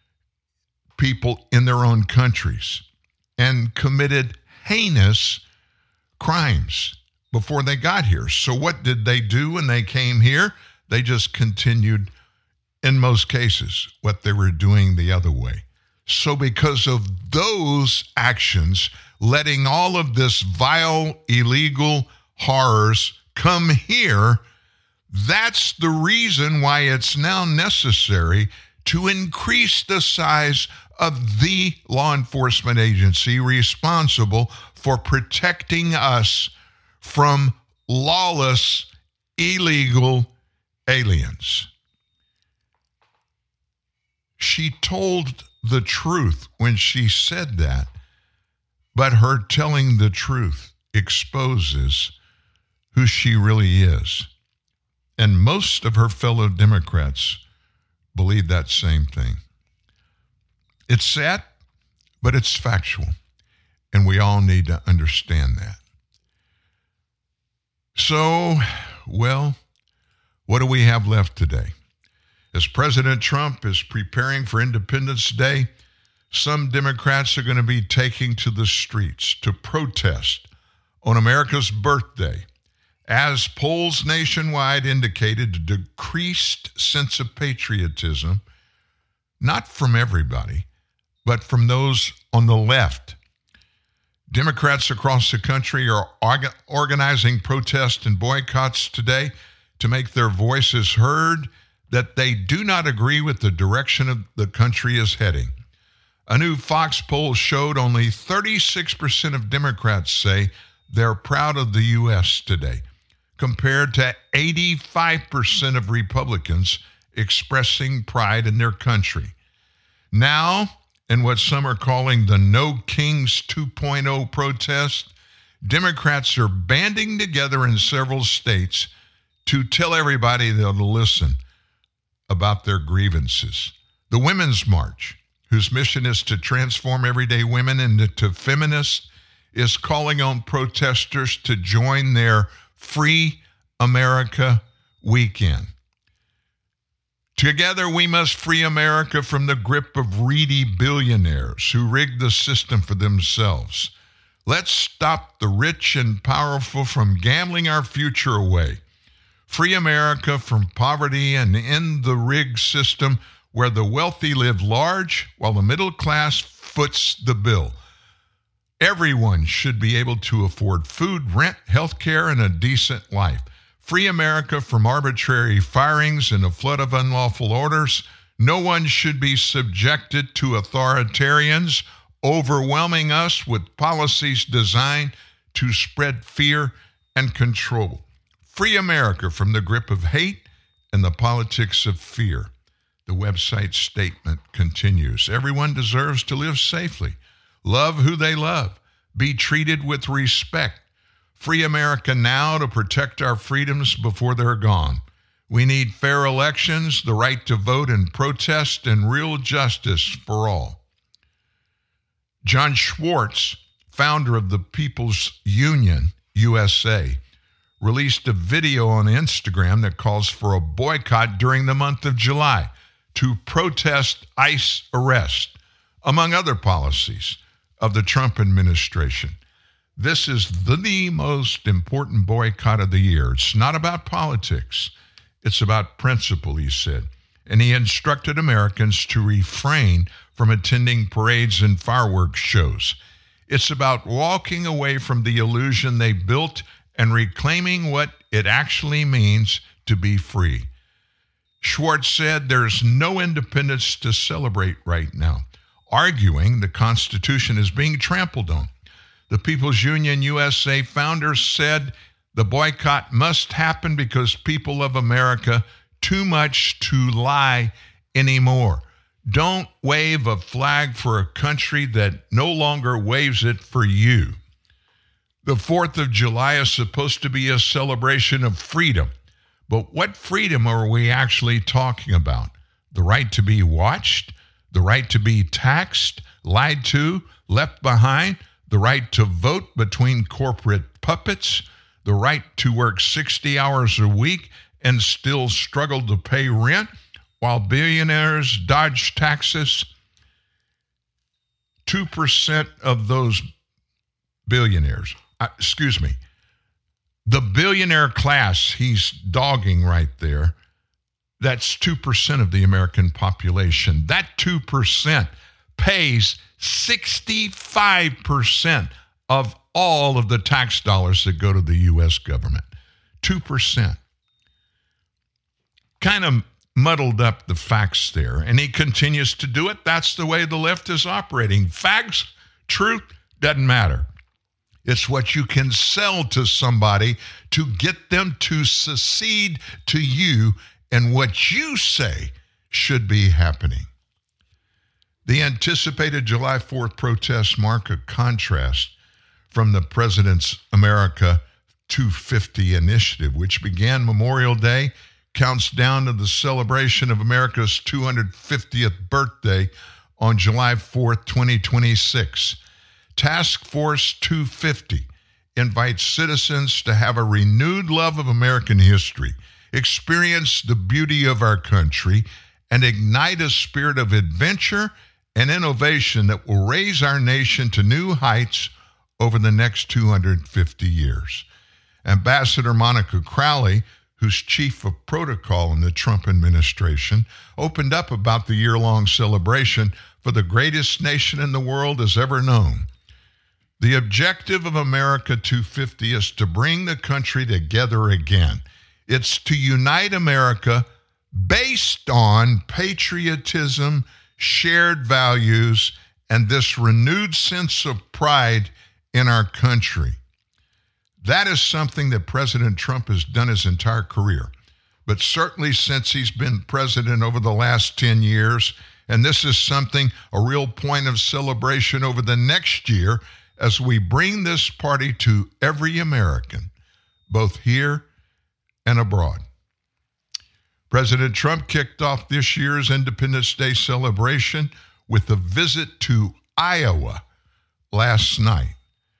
people in their own countries and committed heinous crimes before they got here. So what did they do when they came here? They just continued, in most cases, what they were doing the other way. So because of those actions, letting all of this vile, illegal horrors come here, that's the reason why it's now necessary to increase the size of the law enforcement agency responsible for protecting us from lawless, illegal aliens. She told the truth when she said that, but her telling the truth exposes who she really is. And most of her fellow Democrats believe that same thing. It's sad, but it's factual, and we all need to understand that. So, well, what do we have left today? As President Trump is preparing for Independence Day, some Democrats are going to be taking to the streets to protest on America's birthday, as polls nationwide indicated a decreased sense of patriotism, not from everybody, but from those on the left. Democrats across the country are orga- organizing protests and boycotts today to make their voices heard that they do not agree with the direction of the country is heading. A new Fox poll showed only thirty-six percent of Democrats say they're proud of the U S today, compared to eighty-five percent of Republicans expressing pride in their country. Now, in what some are calling the No Kings two point oh protest, Democrats are banding together in several states to tell everybody they'll listen about their grievances. The Women's March, whose mission is to transform everyday women into feminists, is calling on protesters to join their Free America weekend. Together, we must free America from the grip of greedy billionaires who rig the system for themselves. Let's stop the rich and powerful from gambling our future away. Free America from poverty and end the rigged system where the wealthy live large while the middle class foots the bill. Everyone should be able to afford food, rent, health care, and a decent life. Free America from arbitrary firings and a flood of unlawful orders. No one should be subjected to authoritarians overwhelming us with policies designed to spread fear and control. Free America from the grip of hate and the politics of fear. The website statement continues. Everyone deserves to live safely, love who they love, be treated with respect. Free America now to protect our freedoms before they're gone. We need fair elections, the right to vote and protest, and real justice for all. John Schwartz, founder of the People's Union, U S A, released a video on Instagram that calls for a boycott during the month of July to protest ICE arrest, among other policies of the Trump administration. This is the, the most important boycott of the year. It's not about politics. It's about principle, he said. And he instructed Americans to refrain from attending parades and fireworks shows. It's about walking away from the illusion they built and reclaiming what it actually means to be free. Schwartz said there's no independence to celebrate right now, arguing the Constitution is being trampled on. The People's Union U S A founder said the boycott must happen because people of America too much to lie anymore. Don't wave a flag for a country that no longer waves it for you. The fourth of July is supposed to be a celebration of freedom. But what freedom are we actually talking about? The right to be watched, the right to be taxed, lied to, left behind, the right to vote between corporate puppets, the right to work sixty hours a week and still struggle to pay rent while billionaires dodge taxes. two percent of those billionaires, uh, excuse me, the billionaire class he's dogging right there, that's two percent of the American population. That two percent pays sixty-five percent of all of the tax dollars that go to the U S government. two percent. Kind of muddled up the facts there, and he continues to do it. That's the way the left is operating. Facts, truth, doesn't matter. It's what you can sell to somebody to get them to secede to you and what you say should be happening. The anticipated July fourth protests mark a contrast from the President's America two fifty initiative, which began Memorial Day, counts down to the celebration of America's two hundred fiftieth birthday on July fourth, twenty twenty-six. Task Force two fifty invites citizens to have a renewed love of American history, experience the beauty of our country, and ignite a spirit of adventure and innovation that will raise our nation to new heights over the next two hundred fifty years. Ambassador Monica Crowley, who's chief of protocol in the Trump administration, opened up about the year-long celebration for the greatest nation in the world has ever known. The objective of America two fifty is to bring the country together again. It's to unite America based on patriotism, shared values, and this renewed sense of pride in our country. That is something that President Trump has done his entire career, but certainly since he's been president over the last ten years, and this is something, a real point of celebration over the next year as we bring this party to every American, both here and abroad. President Trump kicked off this year's Independence Day celebration with a visit to Iowa last night.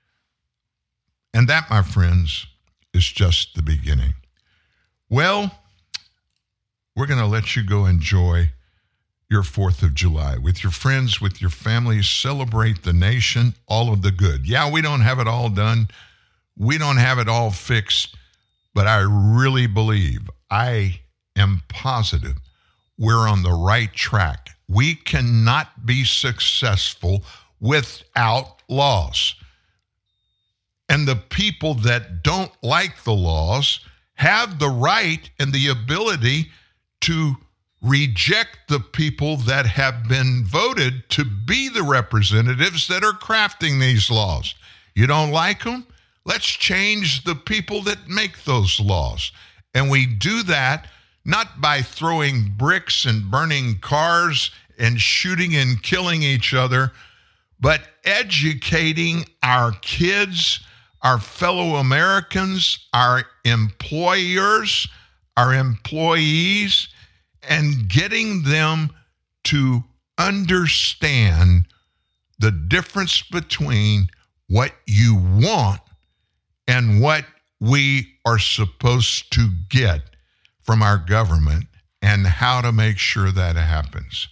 And that, my friends, is just the beginning. Well, we're going to let you go enjoy your fourth of July with your friends, with your family. Celebrate the nation, all of the good. Yeah, we don't have it all done. We don't have it all fixed, but I really believe, I am positive, we're on the right track. We cannot be successful without laws. And the people that don't like the laws have the right and the ability to reject the people that have been voted to be the representatives that are crafting these laws. You don't like them? Let's change the people that make those laws. And we do that not by throwing bricks and burning cars and shooting and killing each other, but educating our kids, our fellow Americans, our employers, our employees, and getting them to understand the difference between what you want and what we are supposed to get from our government and how to make sure that happens.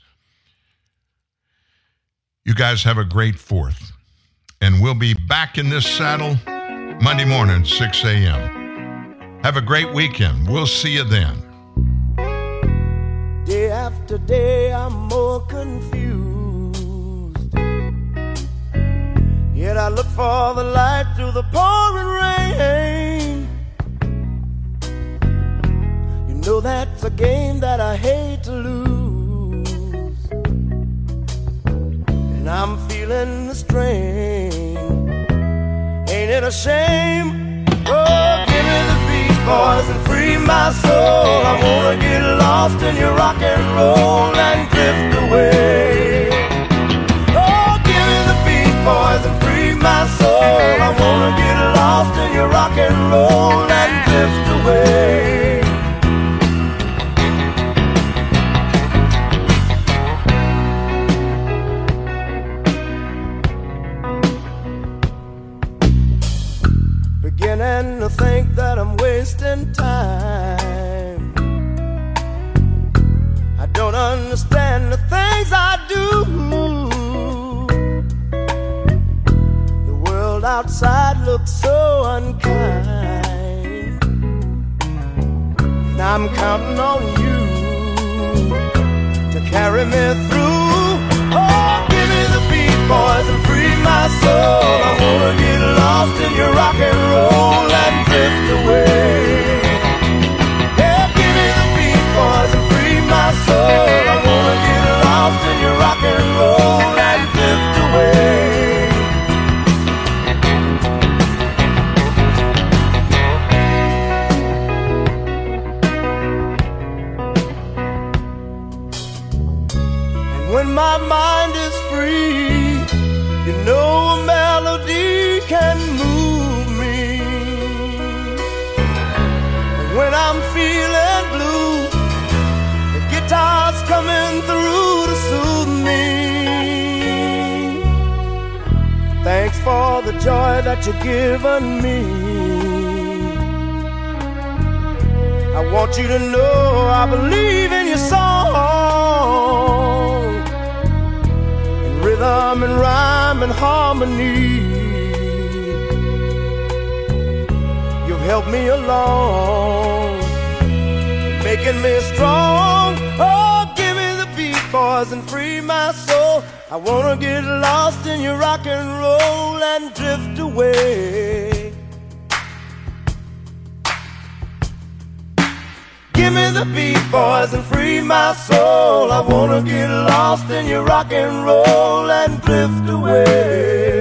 You guys have a great fourth, and we'll be back in this saddle Monday morning, six a.m. Have a great weekend. We'll see you then. Day after day, I'm more confused. Yet I look for the light through the pouring rain. You know that's a game that I hate to lose, and I'm feeling the strain. Ain't it a shame? Oh, give me the beat, boys, and free my soul. I wanna get lost in your rock and roll and drift away. Oh, give me the beat, boys, and free my soul. I wanna get lost in your rock and roll and drift away. Beginning to think that I'm wasting time. I don't understand the things I do. The world outside looks so unkind, and I'm counting on you to carry me through. Oh, give me the beat, boys, and free my soul. I wanna get lost in your rock and roll and drift away. Yeah, give me the beat, boys, and free my soul. I wanna get lost in your rock and roll and drift away. And when my mind is free, you know a melody can move me. And when I'm feeling blue, the guitar's coming through to soothe me. Thanks for the joy that you've given me. I want you to know I believe in your song. Rhythm and rhyme and harmony, you've helped me along, making me strong. Oh, give me the beat, boys, and free my soul. I wanna get lost in your rock and roll and drift away. Give me the beat, boys, and free my soul. I wanna get lost in your rock and roll and drift away.